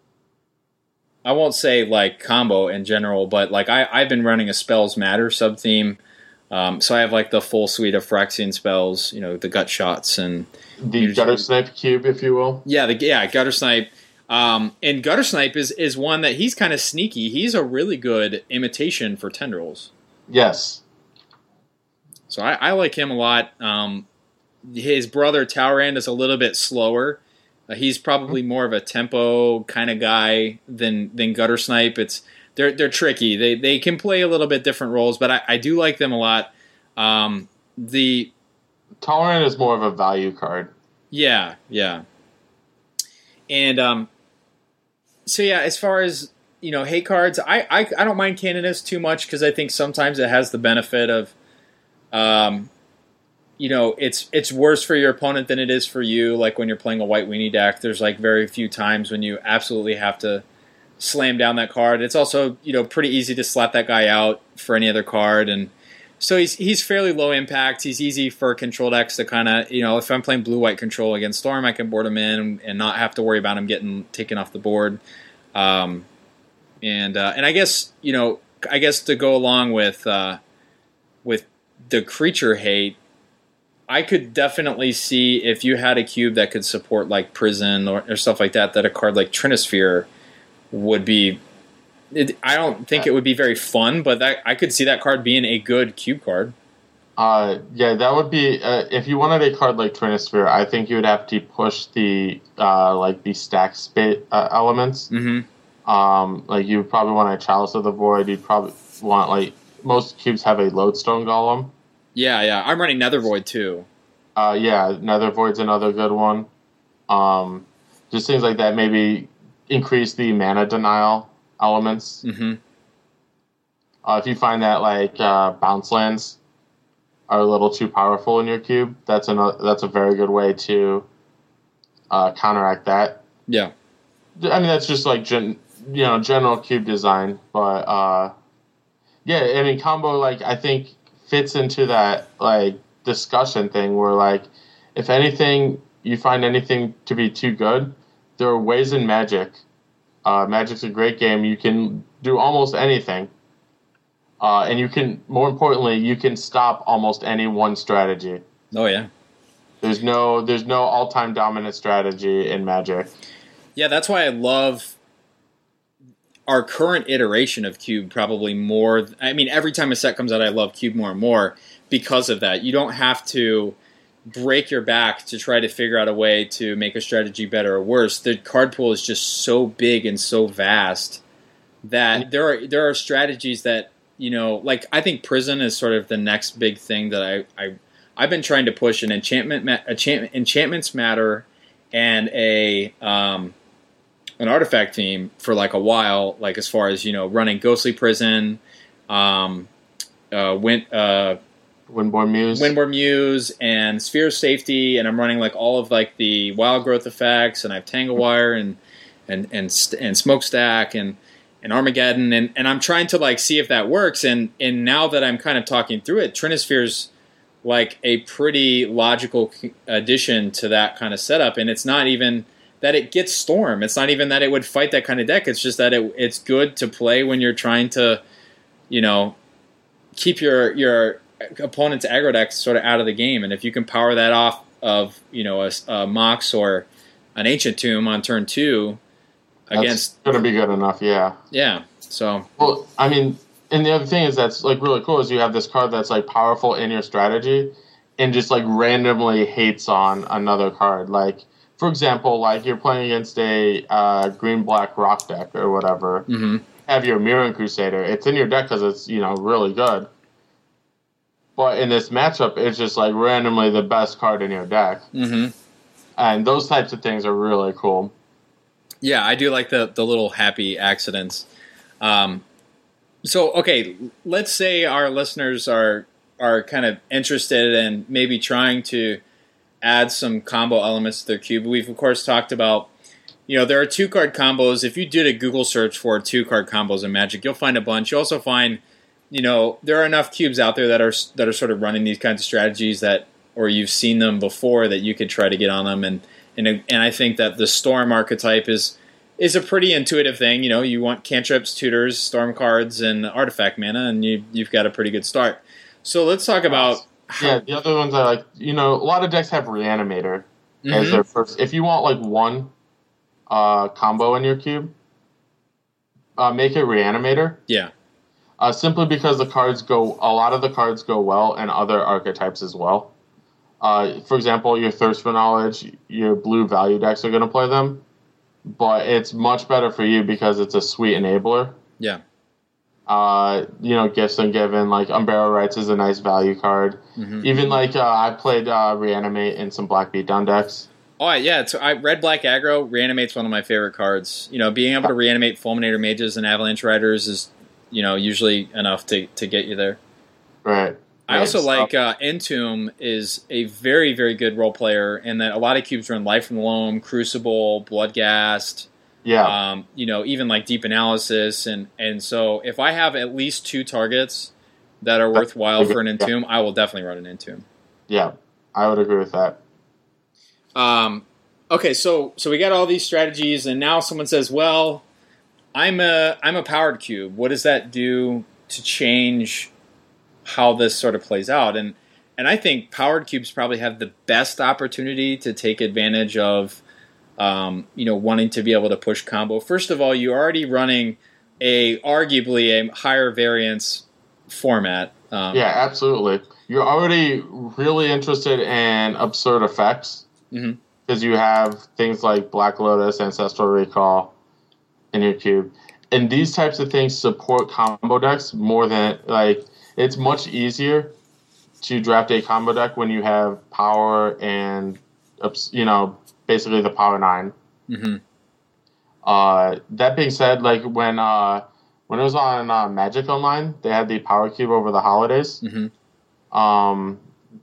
I won't say like combo in general, but like I I've been running a Spells Matter sub theme, um, so I have like the full suite of Phyrexian spells, you know, the gut shots and the Gutter Snipe cube, if you will. Yeah, the yeah Gutter Snipe. Um, and Gutter Snipe is, is one that he's kind of sneaky. He's a really good imitation for Tendrils. Yes. So I, I like him a lot. Um, his brother Talrand is a little bit slower. Uh, he's probably more of a tempo kind of guy than than Gutter Snipe. It's they're they're tricky. They they can play a little bit different roles, but I, I do like them a lot. Um, the Talrand is more of a value card. Yeah, yeah. And um. So yeah, as far as you know, hate cards. I I, I don't mind Canonist too much because I think sometimes it has the benefit of, um, you know, it's it's worse for your opponent than it is for you. Like when you're playing a white weenie deck, there's like very few times when you absolutely have to slam down that card. It's also, you know, pretty easy to slap that guy out for any other card, and so he's he's fairly low impact. He's easy for control decks to kind of, you know, if I'm playing blue-white control against Storm, I can board him in and not have to worry about him getting taken off the board. Um, and uh, and I guess, you know, I guess to go along with uh, with the creature hate, I could definitely see if you had a cube that could support like Prison or, or stuff like that, that a card like Trinisphere would be. It, I don't think it would be very fun, but that, I could see that card being a good cube card. Uh, yeah, that would be uh, if you wanted a card like Trinisphere. I think you would have to push the uh, like the stack space uh, elements. Mm-hmm. Um, like you would probably want a Chalice of the Void. You'd probably want like most cubes have a Lodestone Golem. Yeah, yeah. I'm running Nether Void too. Uh, yeah, Nether Void's another good one. Um, just things like that. Maybe increase the mana denial elements. Mm-hmm. Uh, if you find that like uh, bounce lands are a little too powerful in your cube, that's another. That's a very good way to uh, counteract that. Yeah, I mean that's just like gen, you know general cube design, but uh, yeah, I mean combo like I think fits into that like discussion thing where like if anything you find anything to be too good, there are ways in Magic. Uh, Magic's a great game. You can do almost anything. Uh, and you can, more importantly, you can stop almost any one strategy. Oh, yeah. There's no there's no all-time dominant strategy in Magic. Yeah, that's why I love our current iteration of Cube probably more. I mean, every time a set comes out, I love Cube more and more because of that. You don't have to break your back to try to figure out a way to make a strategy better or worse. The card pool is just so big and so vast that there are there are strategies that, you know, like I think Prison is sort of the next big thing that I, I I've been trying to push. An enchantment, ma- enchant, enchantments matter, and a um, an artifact theme for like a while. Like as far as, you know, running Ghostly Prison, um, uh, win, uh, Windborn Muse, Windborn Muse, and Sphere of Safety, and I'm running like all of like the wild growth effects, and I have Tanglewire and and and and Smokestack and and Armageddon, and, and I'm trying to like see if that works. And and now that I'm kind of talking through it, Trinisphere's like a pretty logical addition to that kind of setup. And it's not even that it gets Storm. It's not even that it would fight that kind of deck. It's just that it it's good to play when you're trying to, you know, keep your your opponent's aggro deck sort of out of the game. And if you can power that off of, you know, a, a Mox or an Ancient Tomb on turn two against, that's gonna be good enough. Yeah. Yeah. So. Well, I mean, and the other thing is that's like really cool is you have this card that's like powerful in your strategy, and just like randomly hates on another card. Like for example, like you're playing against a uh, green black rock deck or whatever. Mm-hmm. Have your Mirran Crusader. It's in your deck because it's, you know, really good. But in this matchup, it's just like randomly the best card in your deck. Mm-hmm. And those types of things are really cool. Yeah, I do like the, the little happy accidents. Um, so, okay, let's say our listeners are are kind of interested in maybe trying to add some combo elements to their cube. We've, of course, talked about, you know, there are two-card combos. If you did a Google search for two-card combos in Magic, you'll find a bunch. You'll also find, you know, there are enough cubes out there that are that are sort of running these kinds of strategies that, or you've seen them before, that you could try to get on them. And and and I think that the Storm archetype is is a pretty intuitive thing. You know, you want cantrips, tutors, Storm cards, and artifact mana, and you you've got a pretty good start. So let's talk about how, yeah. The other ones I like, you know, a lot of decks have Reanimator mm-hmm. as their first. If you want like one uh, combo in your cube, uh, make it Reanimator. Yeah. Uh, simply because the cards go, a lot of the cards go well, and other archetypes as well. Uh, for example, your Thirst for Knowledge, your blue value decks are going to play them, but it's much better for you because it's a sweet enabler. Yeah. Uh, you know, Gifts Ungiven, like Unburial Rights is a nice value card. Mm-hmm. Even like uh, I played uh, Reanimate in some Black Beatdown decks. Oh yeah, it's, I, Red Black Aggro reanimate's one of my favorite cards. You know, being able to reanimate Fulminator Mages and Avalanche Riders is, you know, usually enough to, to get you there. Right. I right. also so, like uh, Entomb is a very, very good role player, and that a lot of cubes run Life from the Loam, Crucible, Bloodghast, yeah. um, you know, even like Deep Analysis, and, and so if I have at least two targets that are worthwhile for an Entomb, yeah. I will definitely run an Entomb. Yeah, I would agree with that. Um, okay, so so we got all these strategies, and now someone says, "Well, I'm a I'm a powered cube. What does that do to change how this sort of plays out?" And and I think powered cubes probably have the best opportunity to take advantage of, um, you know, wanting to be able to push combo. First of all, you're already running a arguably a higher variance format. Um, yeah, absolutely. You're already really interested in absurd effects. Because mm-hmm. you have things like Black Lotus, Ancestral Recall in your cube. And these types of things support combo decks more than, like, it's much easier to draft a combo deck when you have power and, you know, basically the power nine. Mm-hmm. Uh, that being said, like, when uh, when it was on uh, Magic Online, they had the power cube over the holidays. Mm-hmm. Um...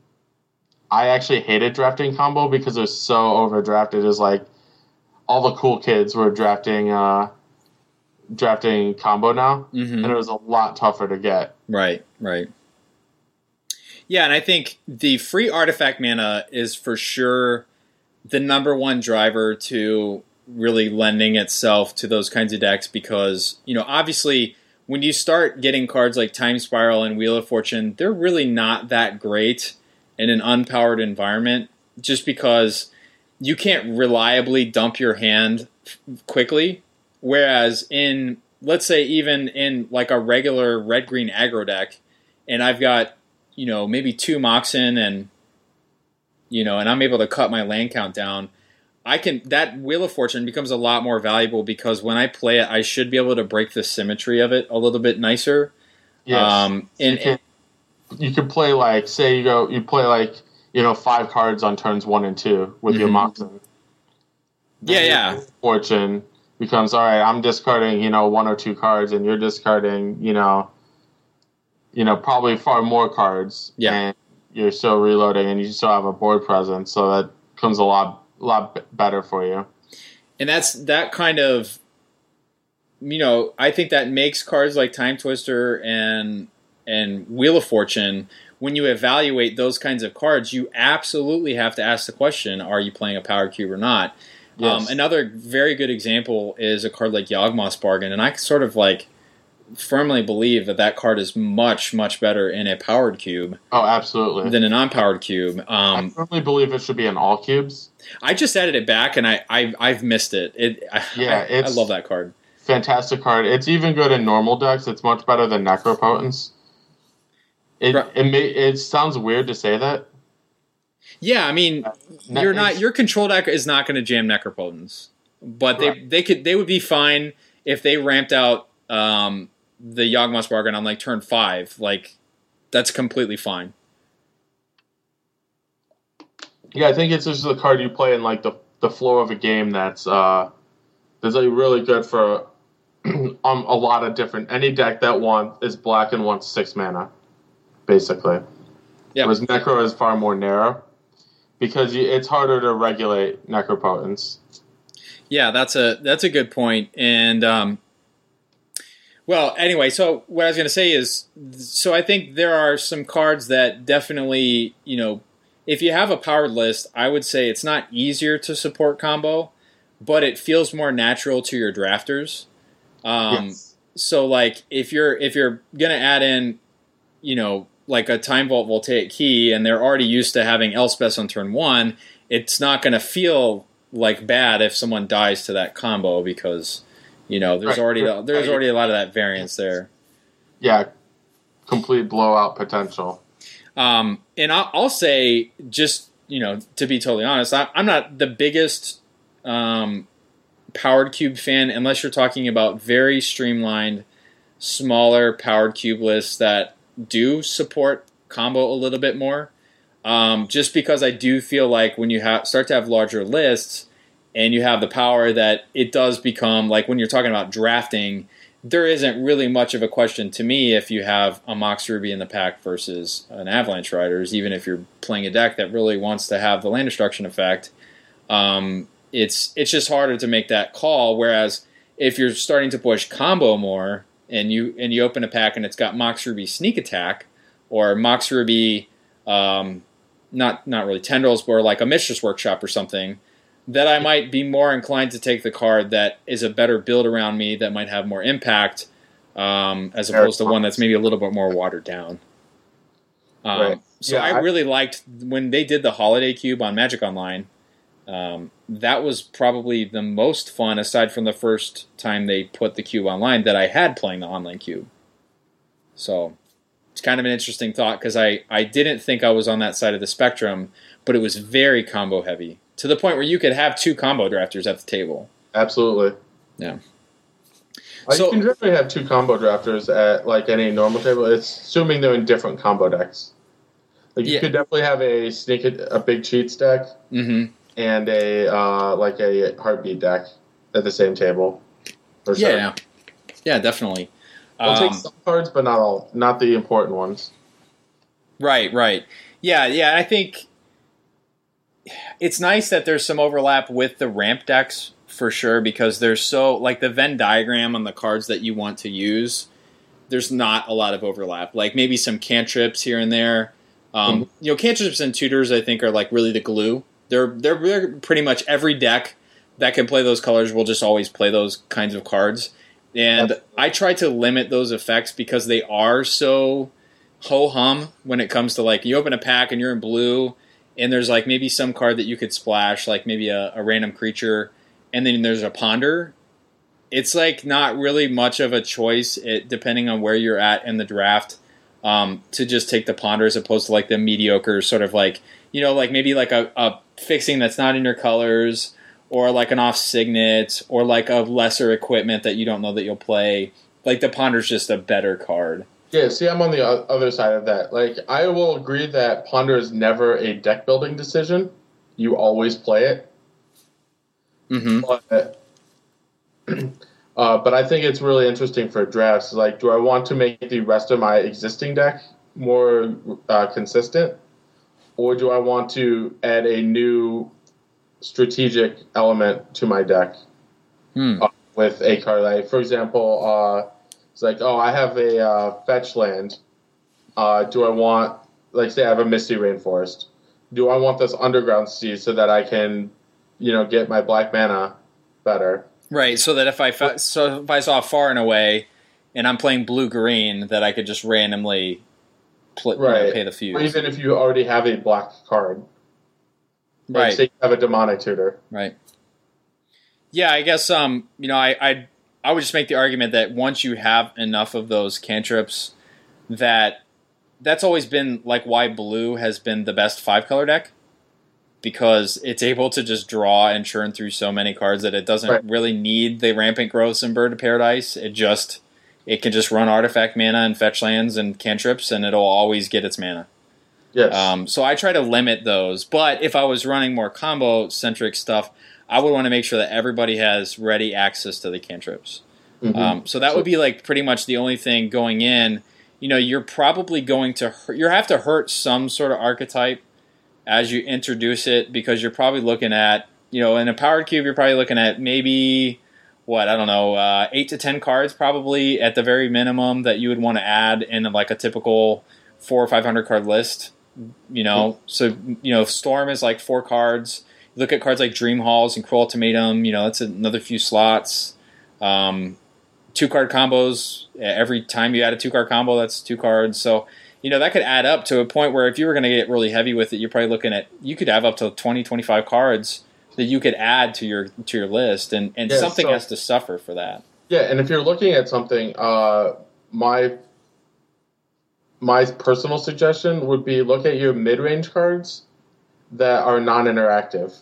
I actually hated drafting combo because it was so overdrafted. It was like all the cool kids were drafting uh, drafting combo now, mm-hmm. and it was a lot tougher to get. Right, right. Yeah, and I think the free artifact mana is for sure the number one driver to really lending itself to those kinds of decks because, you know, obviously when you start getting cards like Time Spiral and Wheel of Fortune, they're really not that great in an unpowered environment just because you can't reliably dump your hand quickly. Whereas in, let's say even in like a regular red-green aggro deck, and I've got, you know, maybe two Moxen and, you know, and I'm able to cut my land count down, I can, that Wheel of Fortune becomes a lot more valuable because when I play it, I should be able to break the symmetry of it a little bit nicer. Yes. Um, and, and you could play like, say you go, you play like, you know, five cards on turns one and two with mm-hmm. your Moxen. Yeah, yeah. Fortune becomes, all right, I'm discarding, you know, one or two cards and you're discarding, you know, you know, probably far more cards. Yeah. And you're still reloading and you still have a board presence. So that becomes a lot, lot better for you. And that's that kind of, you know, I think that makes cards like Time Twister and and Wheel of Fortune, when you evaluate those kinds of cards, you absolutely have to ask the question, are you playing a power cube or not? Yes. Um, another very good example is a card like Yawgmoth's Bargain, and I sort of like firmly believe that that card is much, much better in a powered cube. Oh, absolutely. Than a non-powered cube. Um, I firmly believe it should be in all cubes. I just added it back, and I, I, I've missed it. It yeah, I, it's I love that card. Fantastic card. It's even good in normal decks. It's much better than Necropotence. It right. it may, it sounds weird to say that. Yeah, I mean, ne- you're not your control deck is not going to jam Necropotence, but they right. they could they would be fine if they ramped out um, the Yawgmoth's Bargain on like turn five. Like that's completely fine. Yeah, I think it's just the card you play in like the the flow of a game that's uh that's like really good for um, a lot of different any deck that want is black and wants six mana. Basically, yeah. Whereas Necro is far more narrow because you, it's harder to regulate Necropotence. Yeah, that's a that's a good point. And um, well, anyway, so what I was going to say is, so I think there are some cards that definitely, you know, if you have a powered list, I would say it's not easier to support combo, but it feels more natural to your drafters. Um, yes. So, like, if you're if you're going to add in, you know, like a Time Vault Voltaic Key, and they're already used to having Elspeth on turn one, it's not going to feel like bad if someone dies to that combo because, you know, there's right. already there's already a lot of that variance there. Yeah, complete blowout potential. Um, and I'll, I'll say, just, you know, to be totally honest, I, I'm not the biggest um, powered cube fan unless you're talking about very streamlined, smaller powered cube lists that do support combo a little bit more. Um, just because I do feel like when you ha- start to have larger lists and you have the power that it does become, like when you're talking about drafting, there isn't really much of a question to me if you have a Mox Ruby in the pack versus an Avalanche Riders, even if you're playing a deck that really wants to have the land destruction effect. Um, it's it's just harder to make that call, whereas if you're starting to push combo more and you and you open a pack and it's got Mox Ruby Sneak Attack or Mox Ruby, um, not not really Tendrils, but like a Mistress Workshop or something, that I might be more inclined to take the card that is a better build around me that might have more impact, um, as opposed to one that's maybe a little bit more watered down. Um, right. So Yeah, I I- really liked when they did the Holiday Cube on Magic Online. Um, that was probably the most fun, aside from the first time they put the cube online, that I had playing the online cube. So it's kind of an interesting thought because I, I didn't think I was on that side of the spectrum, but it was very combo heavy to the point where you could have two combo drafters at the table. Absolutely. Yeah. Uh, So- you can definitely have two combo drafters at like any normal table. It's assuming they're in different combo decks. Like you Yeah. could definitely have a sneak a big cheats deck Mm-hmm. and a uh, like a heartbeat deck at the same table. For sure. Yeah, yeah, yeah, definitely. I'll Um, take some cards, but not all, not the important ones. Right, right. Yeah, yeah, I think it's nice that there's some overlap with the ramp decks for sure, because there's so, like the Venn diagram on the cards that you want to use, there's not a lot of overlap. Like maybe some cantrips here and there. Um, Mhm. You know, cantrips and tutors I think are like really the glue. They're, they're they're pretty much every deck that can play those colors will just always play those kinds of cards. And Absolutely. I try to limit those effects because they are so ho-hum when it comes to like you open a pack and you're in blue and there's like maybe some card that you could splash, like maybe a, a random creature, and then there's a ponder. It's like not really much of a choice, it, depending on where you're at in the draft, um, to just take the ponder as opposed to like the mediocre sort of like, you know, like maybe like a, a fixing that's not in your colors, or like an off signet, or like a lesser equipment that you don't know that you'll play. Like the ponder's just a better card. Yeah, see, I'm on the o- other side of that. Like, I will agree that Ponder is never a deck building decision. You always play it. Mm-hmm. But, uh, but I think it's really interesting for drafts. Like, do I want to make the rest of my existing deck more uh, consistent? Or do I want to add a new strategic element to my deck Hmm. uh, with a card? Like, for example, uh, it's like, oh, I have a uh, fetch land. Uh, do I want, like, say I have a Misty Rainforest. Do I want this Underground Sea so that I can, you know, get my black mana better? Right, so that if I fa- so if I saw far and away, and I'm playing blue green, that I could just randomly pl- you know, Right. pay the Or fuse. even if you already have a black card. Like, Right. say you have a Demonic Tutor. Right. Yeah, I guess um, you know, I I I would just make the argument that once you have enough of those cantrips, that that's always been like why blue has been the best five color deck, because it's able to just draw and churn through so many cards that it doesn't Right. really need the rampant growths and Bird of Paradise. It just it can just run artifact mana and fetch lands and cantrips, and it'll always get its mana. Yes. Um, so I try to limit those. But if I was running more combo-centric stuff, I would want to make sure that everybody has ready access to the cantrips. Mhm. Um, so that would be like pretty much the only thing going in. You know, you're probably going to hurt, you have to hurt some sort of archetype as you introduce it, because you're probably looking at, you know, in a powered cube, you're probably looking at maybe what I don't know, uh, eight to ten cards probably at the very minimum that you would want to add in like a typical four or five hundred card list. You know, so you know, Storm is like four cards. You look at cards like Dream Halls and Cruel Ultimatum. You know, that's another few slots. Um, two card combos. Every time you add a two card combo, that's two cards. So you know that could add up to a point where if you were going to get really heavy with it, you're probably looking at you could have up to twenty, twenty-five cards that you could add to your to your list, and and Yeah, something so- has to suffer for that. Yeah, and if you're looking at something, uh, my my personal suggestion would be look at your mid-range cards that are non-interactive.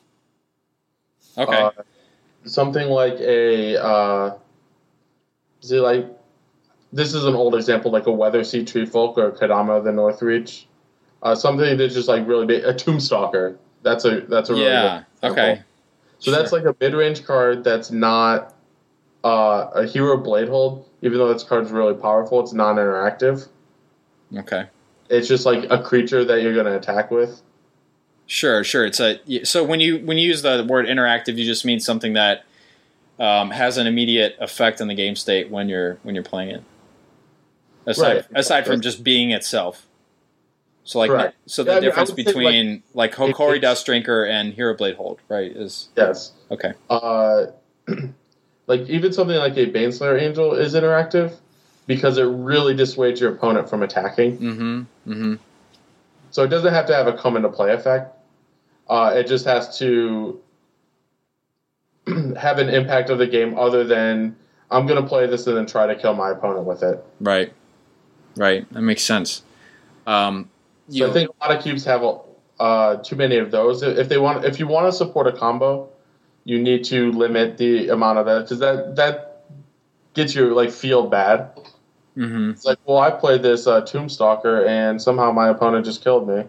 Okay. Uh, something like a, uh, see, like, this is an old example, like a Weathersea Treefolk or a Kadama of the Northreach. Uh, something that's just like really big. A Tombstalker. That's a that's a really Yeah. good example. Okay. So that's Sure. like a mid-range card that's not uh, a hero blade hold. Even though this card's really powerful, it's non-interactive. Okay. It's just like a creature that you're going to attack with. Sure, sure. It's a so when you when you use the word interactive, you just mean something that um, has an immediate effect on the game state when you're when you're playing it. Aside Right. aside from just being itself. So like Correct. so the Yeah, I mean, I difference would say, between like, it- Hokori it's- Dustdrinker and Hero Blade Hold, right? Is Yes. okay. Uh, like even something like a Baneslayer Angel is interactive because it really dissuades your opponent from attacking. Mm-hmm. Mm-hmm. So it doesn't have to have a come into play effect. Uh, it just has to have an impact of the game other than I'm going to play this and then try to kill my opponent with it. Right. Right. That makes sense. Um, you, So I think a lot of cubes have uh, too many of those. If they want, if you want to support a combo, you need to limit the amount of that because that that gets you like feel bad. mm-hmm. It's like, well, I played this uh, Tombstalker and somehow my opponent just killed me.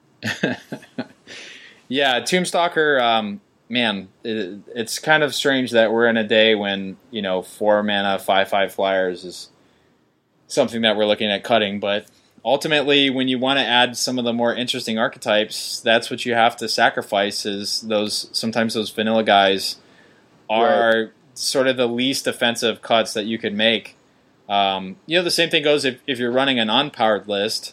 Yeah, Tombstalker, um, man, it, it's kind of strange that we're in a day when, you know, four mana, five, five flyers is something that we're looking at cutting. But ultimately, when you want to add some of the more interesting archetypes, that's what you have to sacrifice is those, sometimes those vanilla guys are right. sort of the least offensive cuts that you could make. Um, you know, the same thing goes if, if you're running an unpowered list.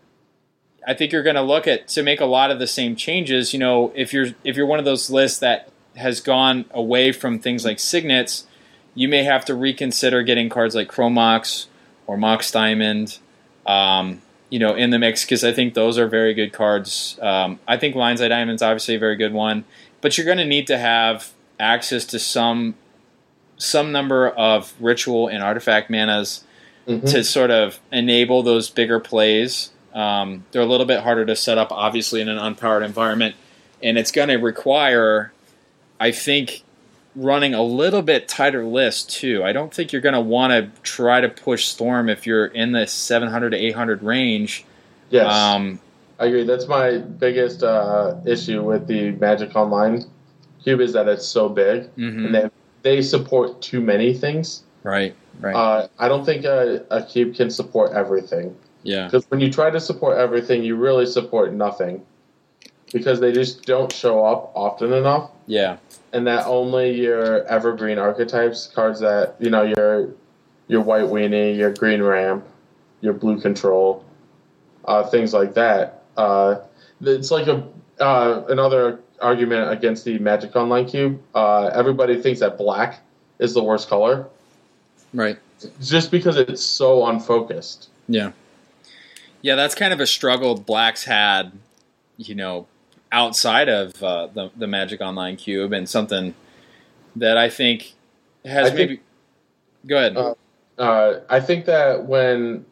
I think you're going to look at to make a lot of the same changes. You know, if you're if you're one of those lists that has gone away from things like signets, you may have to reconsider getting cards like Chromox or Mox Diamond, um, you know, in the mix because I think those are very good cards. Um, I think Lion's Eye Diamond's obviously a very good one, but you're going to need to have access to some some number of ritual and artifact manas mm-hmm. to sort of enable those bigger plays. Um, they're a little bit harder to set up, obviously, in an unpowered environment, and it's going to require, I think, running a little bit tighter list, too. I don't think you're going to want to try to push Storm if you're in the seven hundred to eight hundred range. Yes, um, I agree. That's my biggest uh, issue with the Magic Online cube is that it's so big, mm-hmm. and they, they support too many things. Right, right. Uh, I don't think a, a cube can support everything. Yeah. Because when you try to support everything, you really support nothing. Because they just don't show up often enough. Yeah. And that only your evergreen archetypes, cards that, you know, your your white weenie, your green ramp, your blue control, uh, things like that. Uh, it's like a uh, another argument against the Magic Online cube. Uh, everybody thinks that black is the worst color. Right. Just because it's so unfocused. Yeah. Yeah, that's kind of a struggle Black's had, you know, outside of uh, the the Magic Online cube, and something that I think has I maybe. Think, go ahead. Uh, uh, I think that when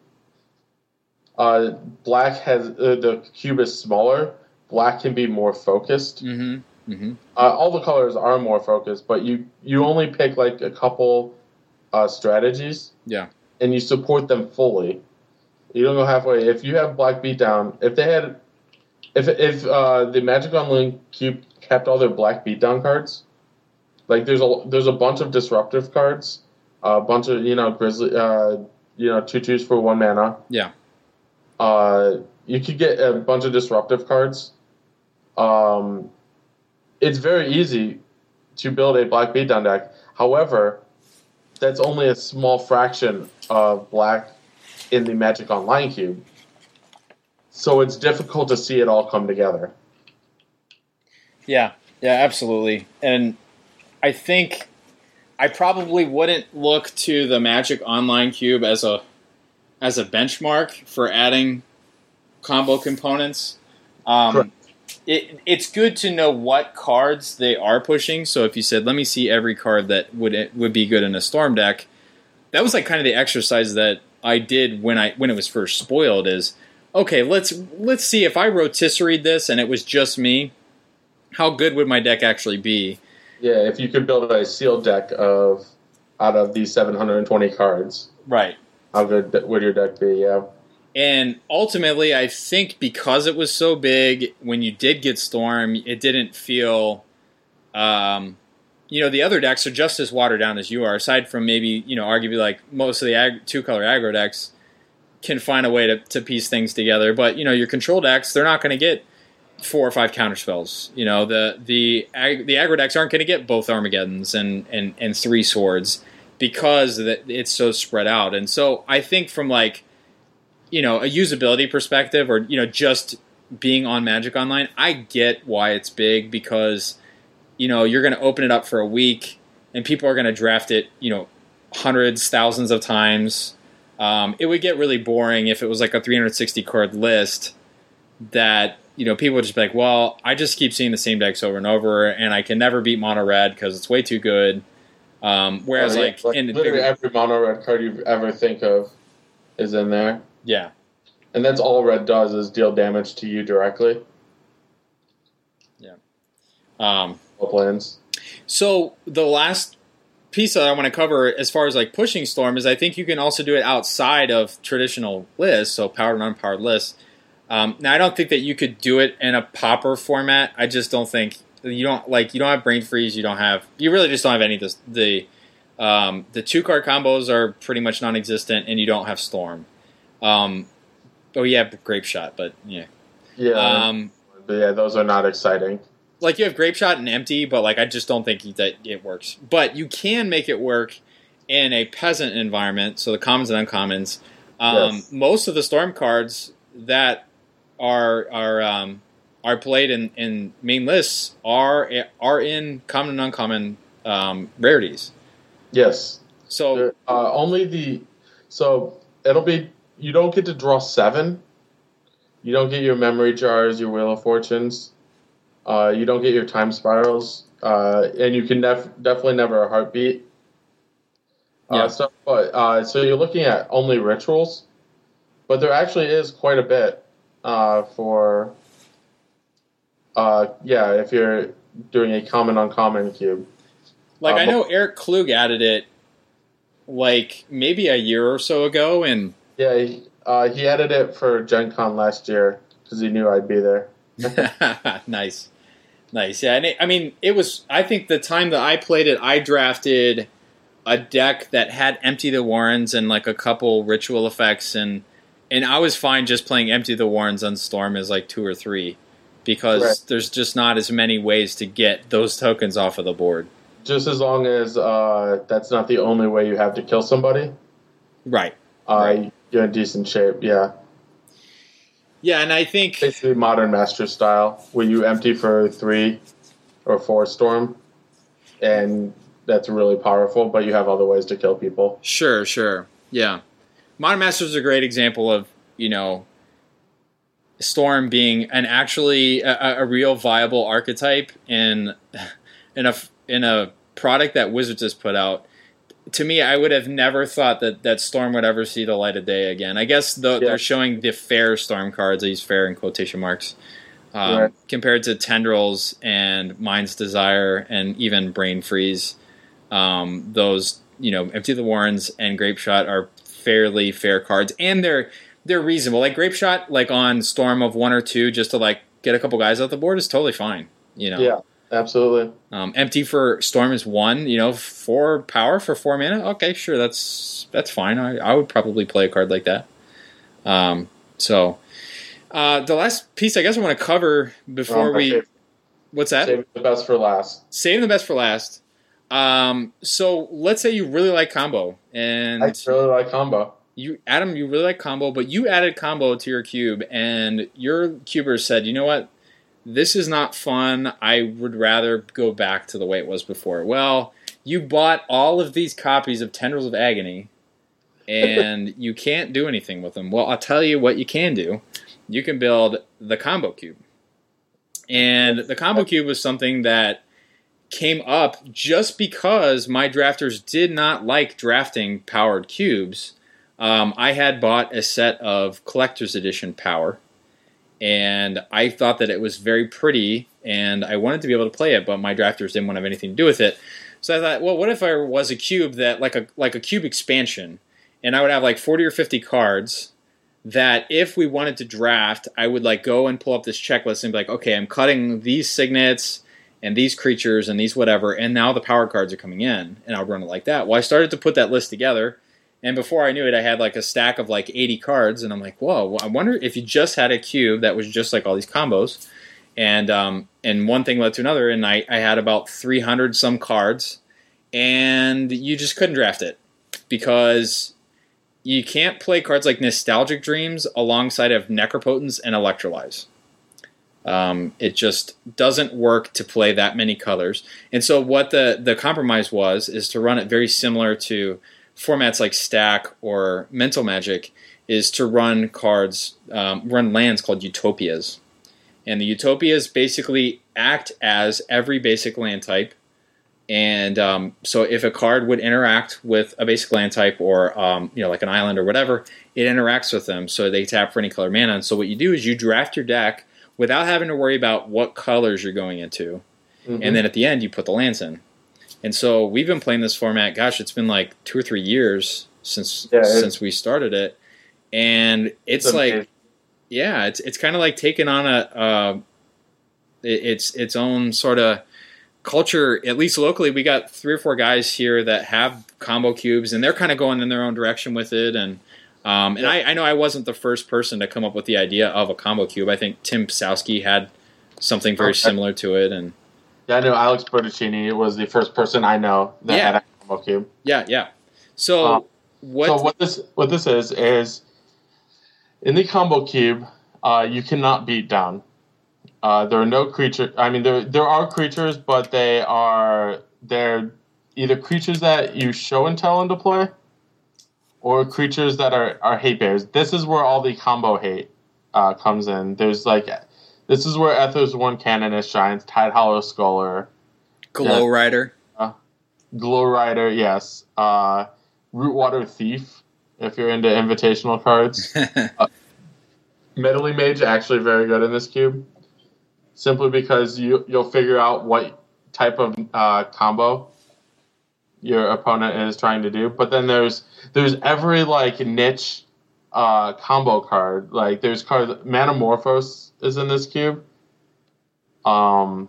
uh, Black has uh, the cube is smaller, Black can be more focused. Mm-hmm. Mm-hmm. Uh, all the colors are more focused, but you you only pick like a couple uh, strategies. Yeah, and you support them fully. You don't go halfway. If you have Black Beatdown, if they had, if if uh, the Magic Online cube kept all their Black Beatdown cards, like there's a there's a bunch of disruptive cards, a bunch of you know Grizzly, uh, you know two twos for one mana. Yeah. Uh, you could get a bunch of disruptive cards. Um, it's very easy to build a Black Beatdown deck. However, that's only a small fraction of Black in the Magic Online cube. So it's difficult to see it all come together. Yeah, yeah, absolutely. And I think I probably wouldn't look to the Magic Online cube as a as a benchmark for adding combo components. Um, it, it's good to know what cards they are pushing. So if you said, let me see every card that would would be good in a Storm deck, that was like kind of the exercise that I did when I when it was first spoiled is, okay, let's let's see if I rotisseried this and it was just me, how good would my deck actually be? Yeah, if you could build a sealed deck of out of these seven hundred twenty cards. Right. How good would your deck be, yeah. And ultimately, I think because it was so big, when you did get Storm, it didn't feel... Um, you know, the other decks are just as watered down as you are, aside from maybe, you know, arguably like most of the ag- two-color aggro decks can find a way to, to piece things together. But, you know, your control decks, they're not going to get four or five counterspells. You know, the the ag- the aggro decks aren't going to get both Armageddons and, and, and three swords because it's so spread out. And so I think from like, you know, a usability perspective or, you know, just being on Magic Online, I get why it's big because, you know, you're going to open it up for a week and people are going to draft it, you know, hundreds, thousands of times. Um, it would get really boring if it was like a three hundred sixty card list that, you know, people would just be like, well, I just keep seeing the same decks over and over and I can never beat mono red because it's way too good. Um, whereas, oh, yeah. like, like in literally bigger, every mono red card you ever think of is in there. Yeah. And that's all red does is deal damage to you directly. Yeah. Um, plans. So the last piece that I want to cover as far as like pushing Storm is I think you can also do it outside of traditional lists, so powered and unpowered lists. Um, now I don't think that you could do it in a popper format. I just don't think you don't like you don't have brain freeze. You don't have you really just don't have any of this, the um, the two card combos are pretty much non-existent, and you don't have Storm. Um, oh yeah, Grape Shot, but yeah, yeah, um, but yeah, those are not exciting. Like you have Grape Shot and Empty, but like I just don't think that it works. But you can make it work in a peasant environment, so the commons and uncommons. Um, yes. Most of the Storm cards that are are um, are played in, in main lists are are in common and uncommon um, rarities. Yes. So uh, only the so it'll be you don't get to draw seven. You don't get your memory jars, your Wheel of Fortunes. Uh, you don't get your time spirals, uh, and you can def- definitely never a heartbeat. Uh, yeah. So, but uh, so you're looking at only rituals, but there actually is quite a bit uh, for. Uh, yeah, if you're doing a common uncommon cube. Like uh, I know Eric Klug added it, like maybe a year or so ago, and yeah, he, uh, he added it for Gen Con last year because he knew I'd be there. Nice. Nice. Yeah, and it, I mean, it was, I think the time that I played it, I drafted a deck that had Empty the Warrens and like a couple ritual effects, and and I was fine just playing Empty the Warrens on Storm as like two or three, because right. there's just not as many ways to get those tokens off of the board. Just as long as uh, that's not the only way you have to kill somebody. Right. Uh, right. You're in decent shape, yeah. Yeah, and I think basically modern master style, where you empty for three or four Storm, and that's really powerful, but you have other ways to kill people. Sure, sure. Yeah. Modern Masters is a great example of, you know, Storm being an actually a, a real viable archetype in in a in a product that Wizards has put out. To me, I would have never thought that, that Storm would ever see the light of day again. I guess the, yeah. they're showing the fair Storm cards. I use fair in quotation marks. Um, right. Compared to Tendrils and Mind's Desire and even Brain Freeze. Um, those, you know, Empty the Warrens and Grape Shot are fairly fair cards. And they're they're reasonable. Like Grape Shot, like on Storm of one or two, just to like get a couple guys off the board is totally fine. You know? Yeah. Absolutely. Um, empty for Storm is one, you know, four power for four mana. Okay, sure, that's that's fine. I, I would probably play a card like that. Um, so, uh, the last piece I guess I want to cover before um, we... What's that? Save the best for last. Save the best for last. Um, so, let's say you really like combo. And I really like combo. You, Adam, you really like combo, but you added combo to your cube, and your cuber said, you know what? This is not fun. I would rather go back to the way it was before. Well, you bought all of these copies of Tendrils of Agony, and you can't do anything with them. Well, I'll tell you what you can do. You can build the Combo Cube. And the Combo Cube was something that came up just because my drafters did not like drafting powered cubes. Um, I had bought a set of Collector's Edition Power, and I thought that it was very pretty, and I wanted to be able to play it, but my drafters didn't want to have anything to do with it. So I thought, well, what if I was a cube that, like a like a cube expansion, and I would have like forty or fifty cards that if we wanted to draft, I would like go and pull up this checklist and be like, okay, I'm cutting these signets and these creatures and these whatever, and now the power cards are coming in, and I'll run it like that. Well, I started to put that list together, and before I knew it, I had like a stack of like eighty cards, and I'm like, whoa, well, I wonder if you just had a cube that was just like all these combos, and um, and one thing led to another, and I, I had about three hundred some cards, and you just couldn't draft it, because you can't play cards like Nostalgic Dreams alongside of Necropotence and Electrolyze. Um, it just doesn't work to play that many colors. And so what the, the compromise was is to run it very similar to formats like Stack or Mental Magic, is to run cards, um, run lands called Utopias. And the Utopias basically act as every basic land type. And um, so if a card would interact with a basic land type or um, you know, like an island or whatever, it interacts with them, so they tap for any color mana. And so what you do is you draft your deck without having to worry about what colors you're going into. Mm-hmm. And then at the end, you put the lands in. And so we've been playing this format, gosh, it's been like two or three years since yeah, since we started it. And it's, it's like, yeah, it's it's kind of like taking on a, uh, it's its own sort of culture, at least locally. We got three or four guys here that have combo cubes, and they're kind of going in their own direction with it. And um, and yeah. I, I know I wasn't the first person to come up with the idea of a combo cube. I think Tim Psowski had something very okay. similar to it. And yeah, I know Alex Bertuccini was the first person I know that yeah. had a combo cube. Yeah, yeah. So um, what? So what this what this is is in the combo cube, uh, you cannot beat down. Uh, there are no creatures. I mean, there there are creatures, but they are they're either creatures that you show and tell into play, or creatures that are, are hate bears. This is where all the combo hate uh, comes in. There's like this is where Ether's One Canonist shines. Tide Hollow Sculler, Glow yes. Rider, uh, Glow Rider, yes. Uh, Rootwater Thief, if you're into invitational cards. uh, Meddling Mage actually very good in this cube. Simply because you, you'll figure out what type of uh, combo your opponent is trying to do. But then there's there's every like niche uh, combo card. Like there's cards. Manamorphose is in this cube. Um,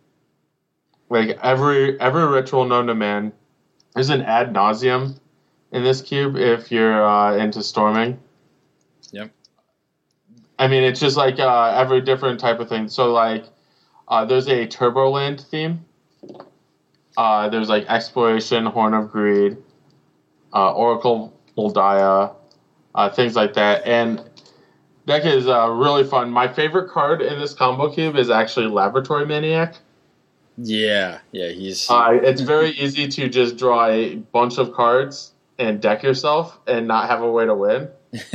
like every every ritual known to man. There's an Ad Nauseam in this cube if you're uh, into storming. Yep. I mean, it's just like uh, every different type of thing. So, like, uh, there's a Turboland theme. Uh, there's, like, Exploration, Horn of Greed, uh, Oracle Moldiah, uh, things like that. And deck is uh, really fun. My favorite card in this combo cube is actually Laboratory Maniac. Yeah, yeah, he's... Uh, it's very easy to just draw a bunch of cards and deck yourself and not have a way to win.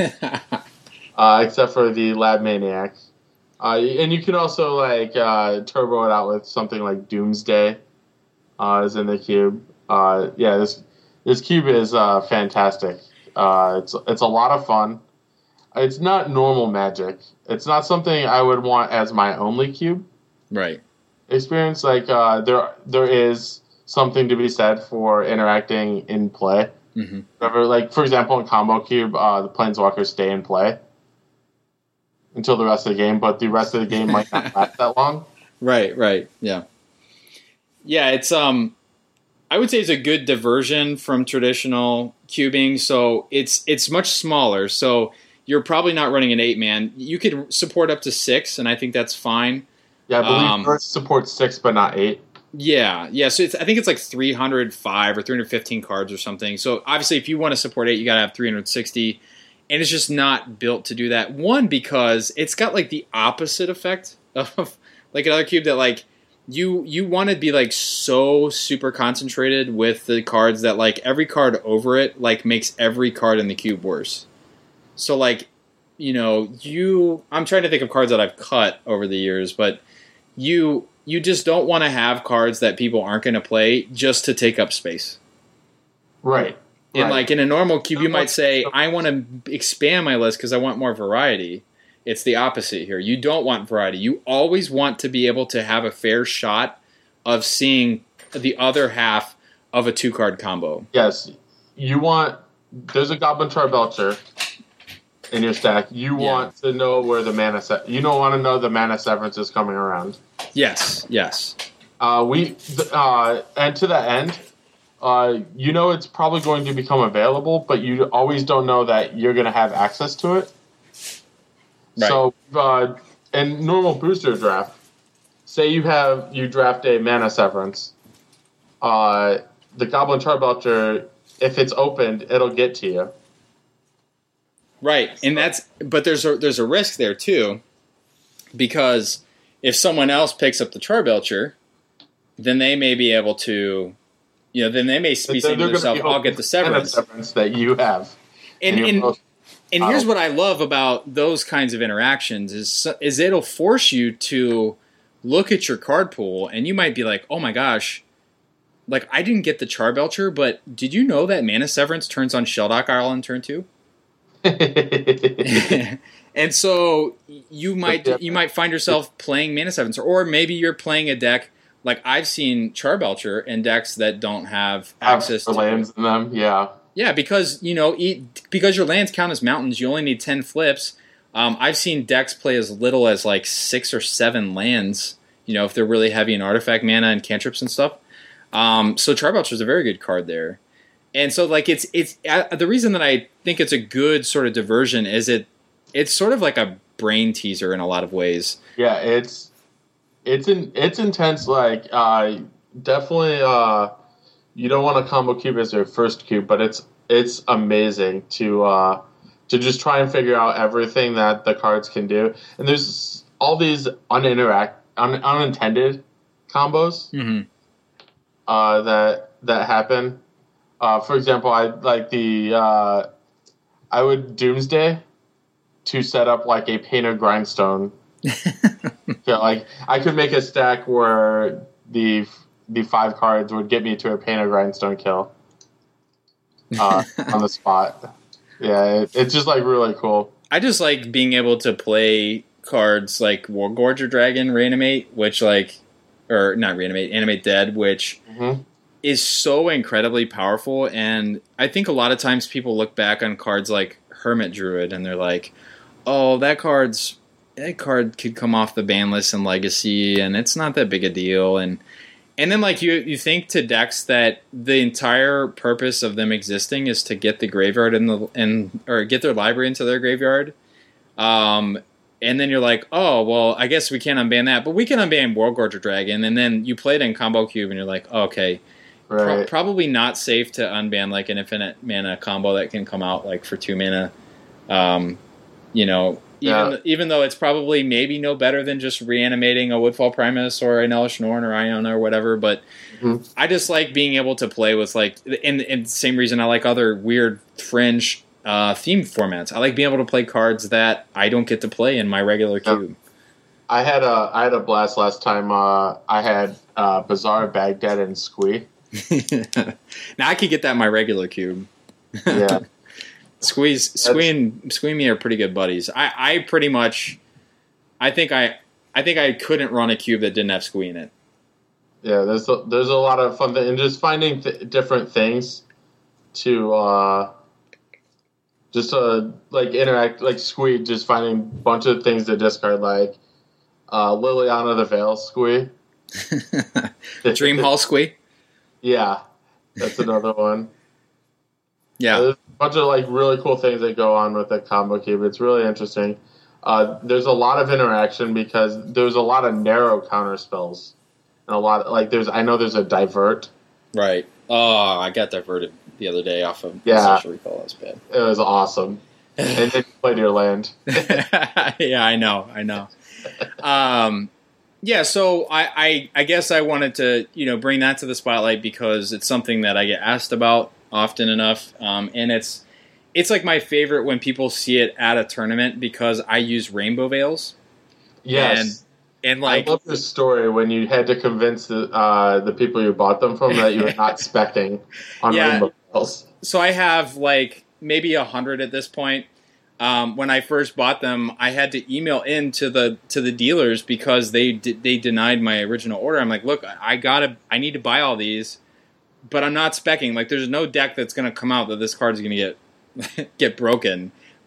Uh, except for the Lab Maniac. Uh, and you can also like uh, turbo it out with something like Doomsday uh, is in the cube. Uh, yeah, this this cube is uh, fantastic. Uh, it's it's a lot of fun. It's not normal Magic. It's not something I would want as my only cube. Right. Experience. Like uh, there there is something to be said for interacting in play. Mm-hmm. Whatever, like for example, in Combo Cube, uh, the Planeswalkers stay in play until the rest of the game, but the rest of the game might not last that long. Right, right, yeah. Yeah, it's, um, I would say it's a good diversion from traditional cubing, so it's it's much smaller, so you're probably not running an eight-man. You could support up to six, and I think that's fine. Yeah, I believe um, yours supports six, but not eight. Yeah, yeah, so it's, I think it's like three hundred five or three hundred fifteen cards or something, so obviously if you want to support eight, you gotta have three hundred sixty. And it's just not built to do that. One, because it's got like the opposite effect of like another cube that like you you want to be like so super concentrated with the cards that like every card over it like makes every card in the cube worse. So like, you know, you I'm trying to think of cards that I've cut over the years, but you you just don't want to have cards that people aren't going to play just to take up space. Right. And right. like in a normal cube, you might say, I want to expand my list because I want more variety. It's the opposite here. You don't want variety. You always want to be able to have a fair shot of seeing the other half of a two-card combo. Yes. You want... There's a Goblin Charbelcher. in your stack, you Yeah. want to know where the mana se- you don't want to know the mana severance is coming around. Yes, yes. Uh, we th- uh, and to that end, uh, you know it's probably going to become available, but you always don't know that you're going to have access to it. Right. So, uh, in normal booster draft, say you have you draft a mana severance, uh, the Goblin Charbelcher, if it's opened, it'll get to you. Right, and that's but there's a there's a risk there too, because if someone else picks up the Charbelcher, then they may be able to, you know, then they may be saying to gonna themselves, be "I'll get the severance." severance that you have. And And and, you're and here's what I love about those kinds of interactions is is it'll force you to look at your card pool, and you might be like, "Oh my gosh, like I didn't get the Charbelcher, but did you know that Mana Severance turns on Shelldock Isle on turn two?" And so you might you might find yourself playing Mana Severance, or maybe you're playing a deck like I've seen Charbelcher in decks that don't have access to lands in them. Yeah, yeah, because you know eat, because your lands count as mountains, you only need ten flips. Um, I've seen decks play as little as like six or seven lands. You know, if they're really heavy in artifact mana and cantrips and stuff. Um, so Charbelcher is a very good card there. And so, like, it's it's uh, the reason that I think it's a good sort of diversion is it it's sort of like a brain teaser in a lot of ways. Yeah, it's it's in, it's intense. Like, uh, definitely, uh, you don't want to combo cube as your first cube, but it's it's amazing to uh, to just try and figure out everything that the cards can do. And there's all these uninteract un, unintended combos Mm-hmm. uh, that that happen. Uh, for example, I like the uh, I would Doomsday to set up like a painted grindstone. Yeah, like I could make a stack where the the five cards would get me to a painted grindstone kill uh, on the spot. Yeah, it, it's just like really cool. I just like being able to play cards like Wargorger Dragon Reanimate, which like, or not Reanimate, Animate Dead, which Mm-hmm. is so incredibly powerful. And I think a lot of times people look back on cards like Hermit Druid and they're like, oh, that card's that card could come off the ban list in Legacy, and it's not that big a deal. And and then like you you think to decks that the entire purpose of them existing is to get the graveyard in the and or get their library into their graveyard. Um, and then you're like, oh well, I guess we can't unban that, but we can unban Wargorger Dragon. And then you play it in Combo Cube, and you're like, oh, okay, Right. pro- probably not safe to unban like an infinite mana combo that can come out like for two mana. Um, you know, even Yeah. even though it's probably maybe no better than just reanimating a Woodfall Primus or an Elish Norn or Iona or whatever, but Mhm. I just like being able to play with like, and, and the same reason I like other weird fringe uh, theme formats. I like being able to play cards that I don't get to play in my regular Yeah. cube. I had a I had a blast last time. Uh, I had uh, Bazaar, Baghdad, and Squee. Now I could get that in my regular cube. Yeah. Squeeze, Squee, and Squee me are pretty good buddies. I, I pretty much, I think I, I think I couldn't run a cube that didn't have Squee in it. Yeah, there's a, there's a lot of fun th- and just finding th- different things to uh, just uh, like interact, like Squee, just finding a bunch of things to discard, like uh, Liliana the Veil Squee. Dream Hall Squee. Yeah, that's another one. Yeah, There's a bunch of like really cool things that go on with the combo cube. It's really interesting. Uh, there's a lot of interaction because there's a lot of narrow counter spells. And a lot like there's I know there's a divert. right. Oh, I got diverted the other day off of Yeah. Social Recall. That was bad. It was awesome. And then you played your land. Yeah, I know, I know. Um, yeah, so I, I, I guess I wanted to, you know, bring that to the spotlight because it's something that I get asked about often enough, um, and it's it's like my favorite when people see it at a tournament because I use rainbow veils. Yes. And, and like, I love this story when you had to convince the uh, the people you bought them from that you were not specking on Yeah. Rainbow Bells. so I have like maybe a hundred at this point. Um, when I first bought them, I had to email in to the to the dealers because they de- they denied my original order. I'm like, look, I gotta, I need to buy all these, but I'm not specking. Like, there's no deck that's gonna come out that this card is gonna get get broken.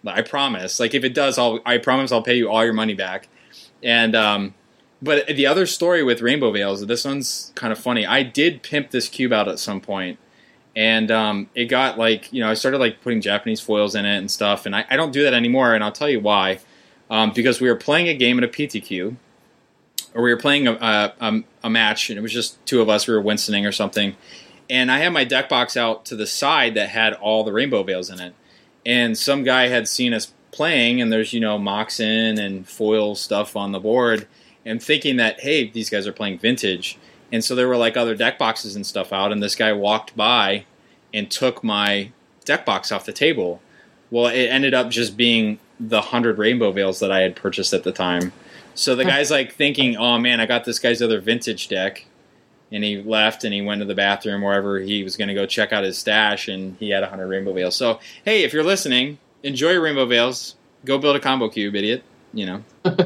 I promise. Like if it does, I'll I promise I'll pay you all your money back. And um, but the other story with Rainbow Veils, this one's kind of funny. I did pimp this cube out at some point, and um, it got like you know I started like putting Japanese foils in it and stuff, and I, I don't do that anymore, and I'll tell you why. Um, because we were playing a game at a P T Q, or we were playing a, a a match, and it was just two of us. We were Winstoning or something, and I had my deck box out to the side that had all the Rainbow Veils in it. And some guy had seen us playing, and there's, you know, Moxen and foil stuff on the board, and thinking that, hey, these guys are playing Vintage. And so there were, like, other deck boxes and stuff out, and this guy walked by and took my deck box off the table. Well, it ended up just being the one hundred Rainbow Veils that I had purchased at the time. So the guy's, like, thinking, oh, man, I got this guy's other Vintage deck. And he left, and he went to the bathroom wherever he was going to go check out his stash, and he had one hundred Rainbow Veils. So, hey, if you're listening, enjoy your Rainbow Veils. Go build a combo cube, idiot. You know.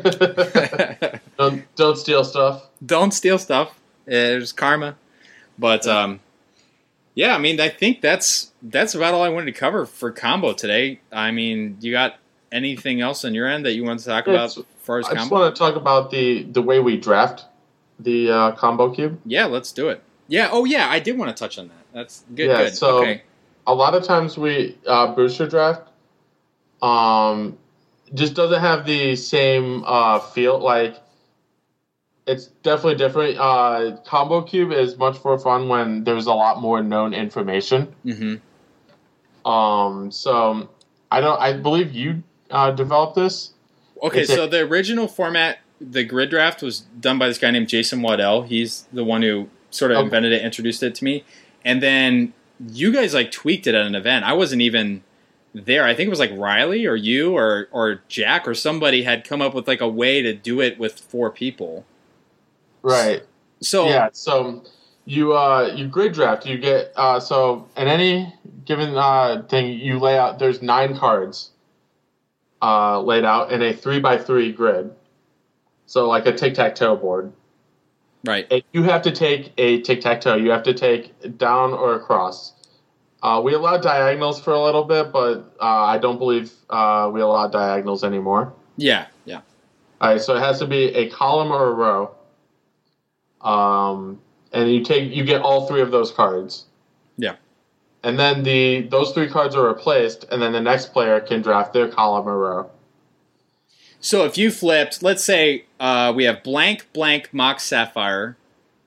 don't, don't steal stuff. Don't steal stuff. There's karma. But, um, yeah, I mean, I think that's that's about all I wanted to cover for combo today. I mean, you got anything else on your end that you want to talk about as far as I combo? I just want to talk about the, the way we draft the uh, combo cube. Yeah, let's do it. Yeah, oh yeah, I did want to touch on that. That's good. Yeah, good. so okay. A lot of times we uh, booster draft um, just doesn't have the same uh, feel. Like it's definitely different. Uh, combo cube is much more fun when there's a lot more known information. Mm-hmm. Um, so I don't. I believe you uh, developed this. Okay, it's so a, the original format. The grid draft was done by this guy named Jason Waddell. He's the one who sort of okay. invented it, introduced it to me. And then you guys like tweaked it at an event. I wasn't even there. I think it was like Riley or you or or Jack or somebody had come up with like a way to do it with four people. Right. So yeah, so you uh you grid draft, you get uh so in any given uh thing you lay out there's nine cards uh laid out in a three by three grid. So like a tic-tac-toe board. Right. And you have to take a tic-tac-toe. You have to take down or across. Uh, we allowed diagonals for a little bit, but uh, I don't believe uh, we allow diagonals anymore. Yeah, yeah. All right, so it has to be a column or a row. Um, and you take you get all three of those cards. Yeah. And then the those three cards are replaced, and then the next player can draft their column or row. So if you flipped, let's say uh, we have blank, blank, Mox Sapphire,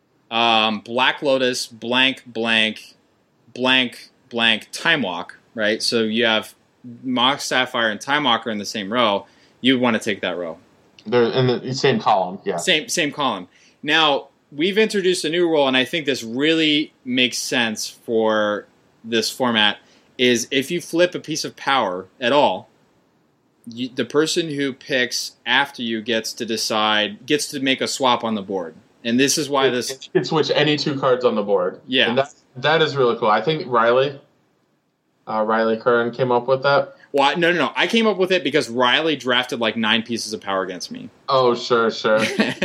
um, Black Lotus, blank, blank, blank, blank, Time Walk, right? So you have Mox Sapphire and Time Walker in the same row. You want to take that row. They're in the same column, yeah. Same same column. Now, we've introduced a new rule, and I think this really makes sense for this format, is if you flip a piece of power at all, You, the person who picks after you gets to decide, gets to make a swap on the board. And this is why this... You can switch any two cards on the board. Yeah. And that, that is really cool. I think Riley, uh, Riley Curran came up with that. Well, no, no, no. I came up with it because Riley drafted like nine pieces of power against me. Oh, sure, sure.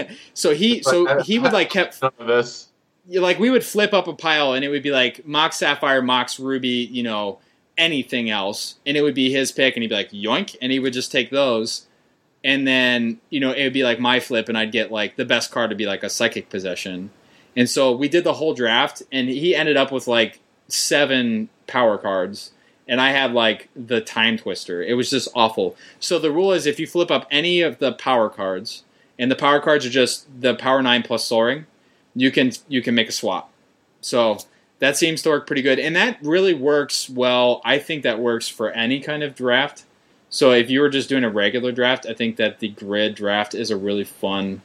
so he so I, he would like kept... None of this. Like we would flip up a pile and it would be like Mox Sapphire, Mox Ruby, you know... anything else, and it would be his pick, and he'd be like, yoink, and he would just take those, and then, you know, it would be like my flip, and I'd get, like, the best card to be, like, a Psychic Possession. And so we did the whole draft, and he ended up with, like, seven power cards, and I had, like, the Time Twister. It was just awful. So the rule is if you flip up any of the power cards, and the power cards are just the Power nine plus Soaring, you can you can make a swap. So... that seems to work pretty good, and that really works well. I think that works for any kind of draft. So if you were just doing a regular draft, I think that the grid draft is a really fun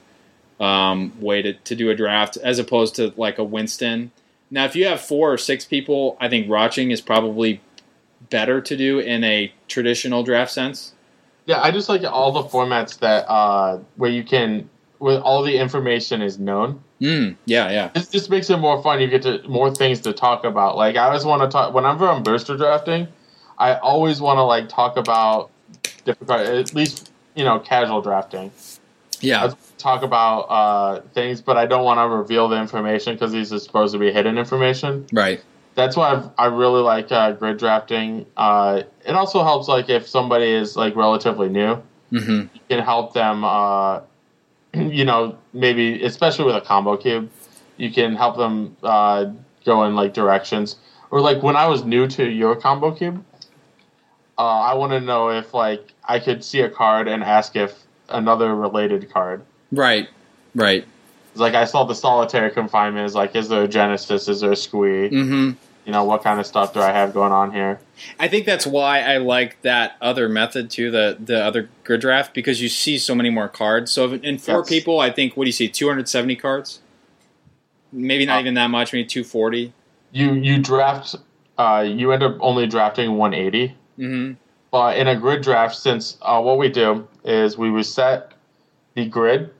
um, way to, to do a draft, as opposed to like a Winston. Now, if you have four or six people, I think Rotching is probably better to do in a traditional draft sense. Yeah, I just like all the formats that uh, where you can, where all the information is known. Mm, yeah, yeah. This just makes it more fun. You get to more things to talk about. Like I always want to talk whenever I'm booster drafting. I always want to like talk about different cards, at least you know casual drafting. Yeah, I talk about uh, things, but I don't want to reveal the information because these are supposed to be hidden information. Right. that's why I've, I really like uh, grid drafting. Uh, it also helps like if somebody is like relatively new, mm-hmm. you can help them. Uh, you know, maybe especially with a combo cube, you can help them uh, go in like directions. Or like when I was new to your combo cube, uh, I want to know if like I could see a card and ask if another related card. Right, right. It's like I saw the solitary confinement. Is like, is there a Genesis? Is there a Squee? Mm-hmm. You know, what kind of stuff do I have going on here? I think that's why I like that other method too, the the other grid draft, because you see so many more cards. So if, in four yes. people, I think, what do you see, two hundred seventy cards? Maybe not uh, even that much, maybe two forty. You you draft, uh, you end up only drafting one eighty. Mm-hmm. But in a grid draft, since uh, what we do is we reset the grid.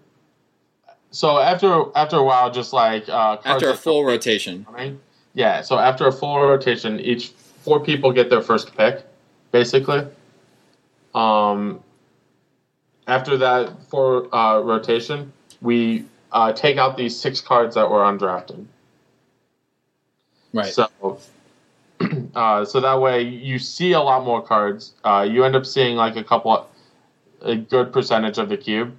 So after after a while, just like uh, after a full rotation. Coming, Yeah, so after a full rotation, each four people get their first pick, basically. Um, after that full uh, rotation, we uh, take out these six cards that were undrafted. Right. So, uh, so that way you see a lot more cards. Uh, you end up seeing like a couple, a good percentage of the cube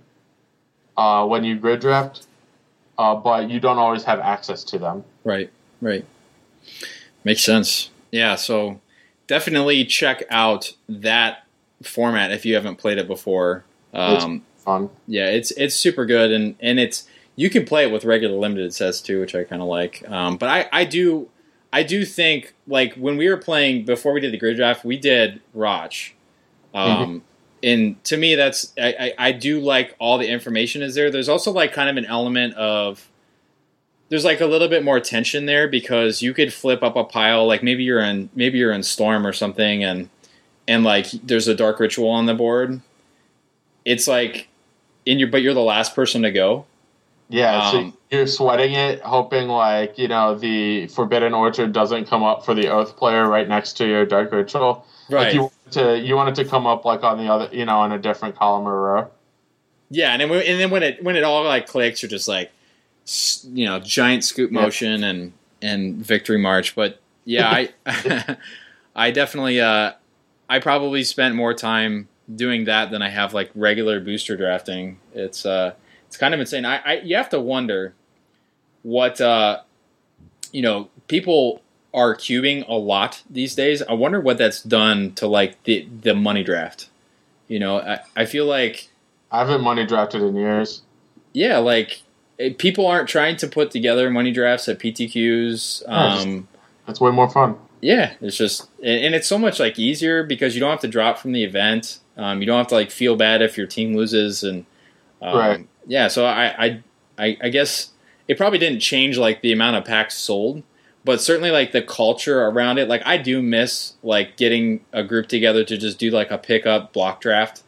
uh, when you grid draft, uh, but you don't always have access to them. Right. Right. Makes sense. Yeah, so definitely check out that format if you haven't played it before. Um, it's fun. Yeah, it's it's super good, and, and it's you can play it with regular limited sets too, which I kind of like. Um, but I, I do I do think like when we were playing before we did the grid draft, we did Roch. Um, mm-hmm. And to me, that's I, I, I do like all the information is there. There's also like kind of an element of there's like a little bit more tension there because you could flip up a pile, like maybe you're in maybe you're in Storm or something, and and like there's a Dark Ritual on the board. It's like in your but you're the last person to go. Yeah, um, so you're sweating it, hoping like you know the Forbidden Orchard doesn't come up for the Oath player right next to your Dark Ritual. Right. Like you want to you want it to come up like on the other, you know, on a different column or row. Yeah, and then and then when it when it all like clicks, you're just like. You know, giant scoop motion yep. and and victory march. But yeah, I I definitely uh, I probably spent more time doing that than I have like regular booster drafting. It's uh it's kind of insane. I, I you have to wonder what uh you know people are cubing a lot these days. I wonder what that's done to like the the money draft. You know, I I feel like I haven't money drafted in years. Yeah, like. People aren't trying to put together money drafts at P T Qs. Um, That's way more fun. Yeah, it's just, and it's so much like easier because you don't have to drop from the event. Um, you don't have to like feel bad if your team loses, and um, right. Yeah, so I, I, I guess it probably didn't change like the amount of packs sold, but certainly like the culture around it. Like I do miss like getting a group together to just do like a pickup block draft.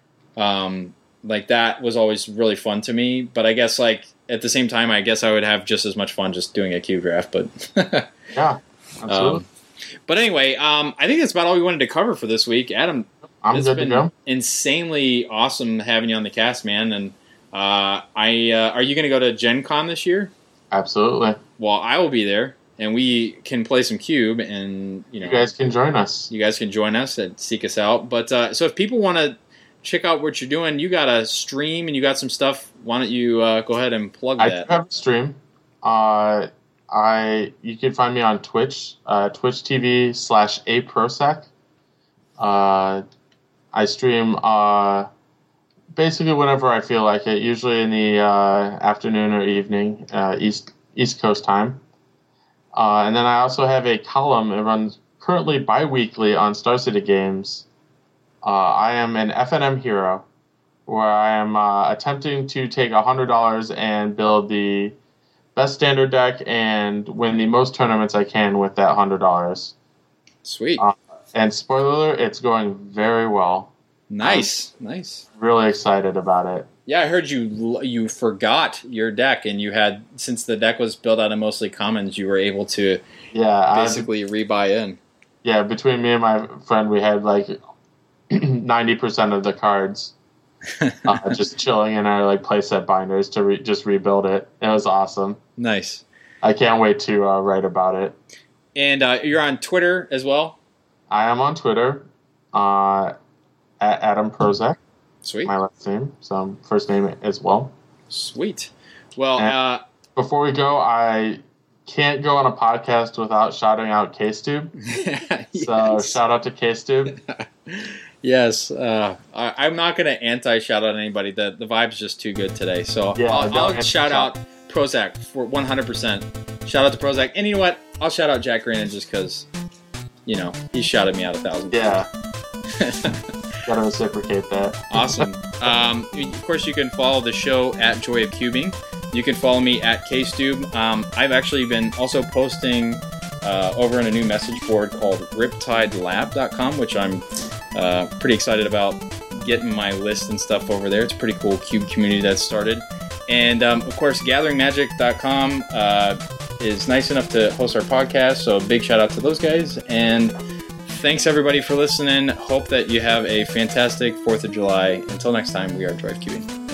Um, like that was always really fun to me, but I guess like. At the same time, I guess I would have just as much fun just doing a cube draft. But yeah, absolutely. Um, but anyway, um, I think that's about all we wanted to cover for this week. Adam, I'm it's good been to go. Insanely awesome having you on the cast, man. And uh, I uh, are you going to go to Gen Con this year? Absolutely. Well, I will be there, and we can play some cube, and you know, you guys can join us. You guys can join us and seek us out. But uh, so if people want to. Check out what you're doing. You got a stream and you got some stuff. Why don't you uh, go ahead and plug I that? I do have a stream. Uh, I you can find me on Twitch, uh, Twitch T V slash a prosec. Uh, I stream uh, basically whenever I feel like it. Usually in the uh, afternoon or evening, uh, East East Coast time. Uh, and then I also have a column. It runs currently bi-weekly on Star City Games. Uh, I am an F N M hero, where I am uh, attempting to take one hundred dollars and build the best standard deck and win the most tournaments I can with that one hundred dollars. Sweet. Uh, and spoiler alert, it's going very well. Nice, I'm nice. Really excited about it. Yeah, I heard you you forgot your deck, and you had, since the deck was built out of mostly commons, you were able to yeah, basically I've, rebuy in. Yeah, between me and my friend, we had like ninety percent of the cards uh, just chilling in our like playset binders to re- just rebuild it. It was awesome. Nice. I can't wait to uh, write about it. And uh, you're on Twitter as well? I am on Twitter uh, at Adam Prozac. Sweet. My last name, so first name as well. Sweet. Well, and uh, before we go, I can't go on a podcast without shouting out K-Stube. Yes. So shout out to K-Stube. Yes. Uh, I, I'm not going to anti-shout out anybody. The the vibe's just too good today. So Yeah, I'll, I'll don't shout out anti-shout. Prozac for one hundred percent. Shout out to Prozac. And you know what? I'll shout out Jack Grannon just because, you know, he shouted me out a thousand Yeah, times. gotta reciprocate that. Awesome. Um, of course, you can follow the show at Joy of Cubing. You can follow me at KStube. Um, I've actually been also posting uh, over in a new message board called riptide lab dot com, which I'm uh, pretty excited about getting my list and stuff over there. It's a pretty cool cube community that's started. And, um, of course, gathering magic dot com uh, is nice enough to host our podcast, so big shout out to those guys. And thanks, everybody, for listening. Hope that you have a fantastic fourth of July. Until next time, we are Joy of Cubing.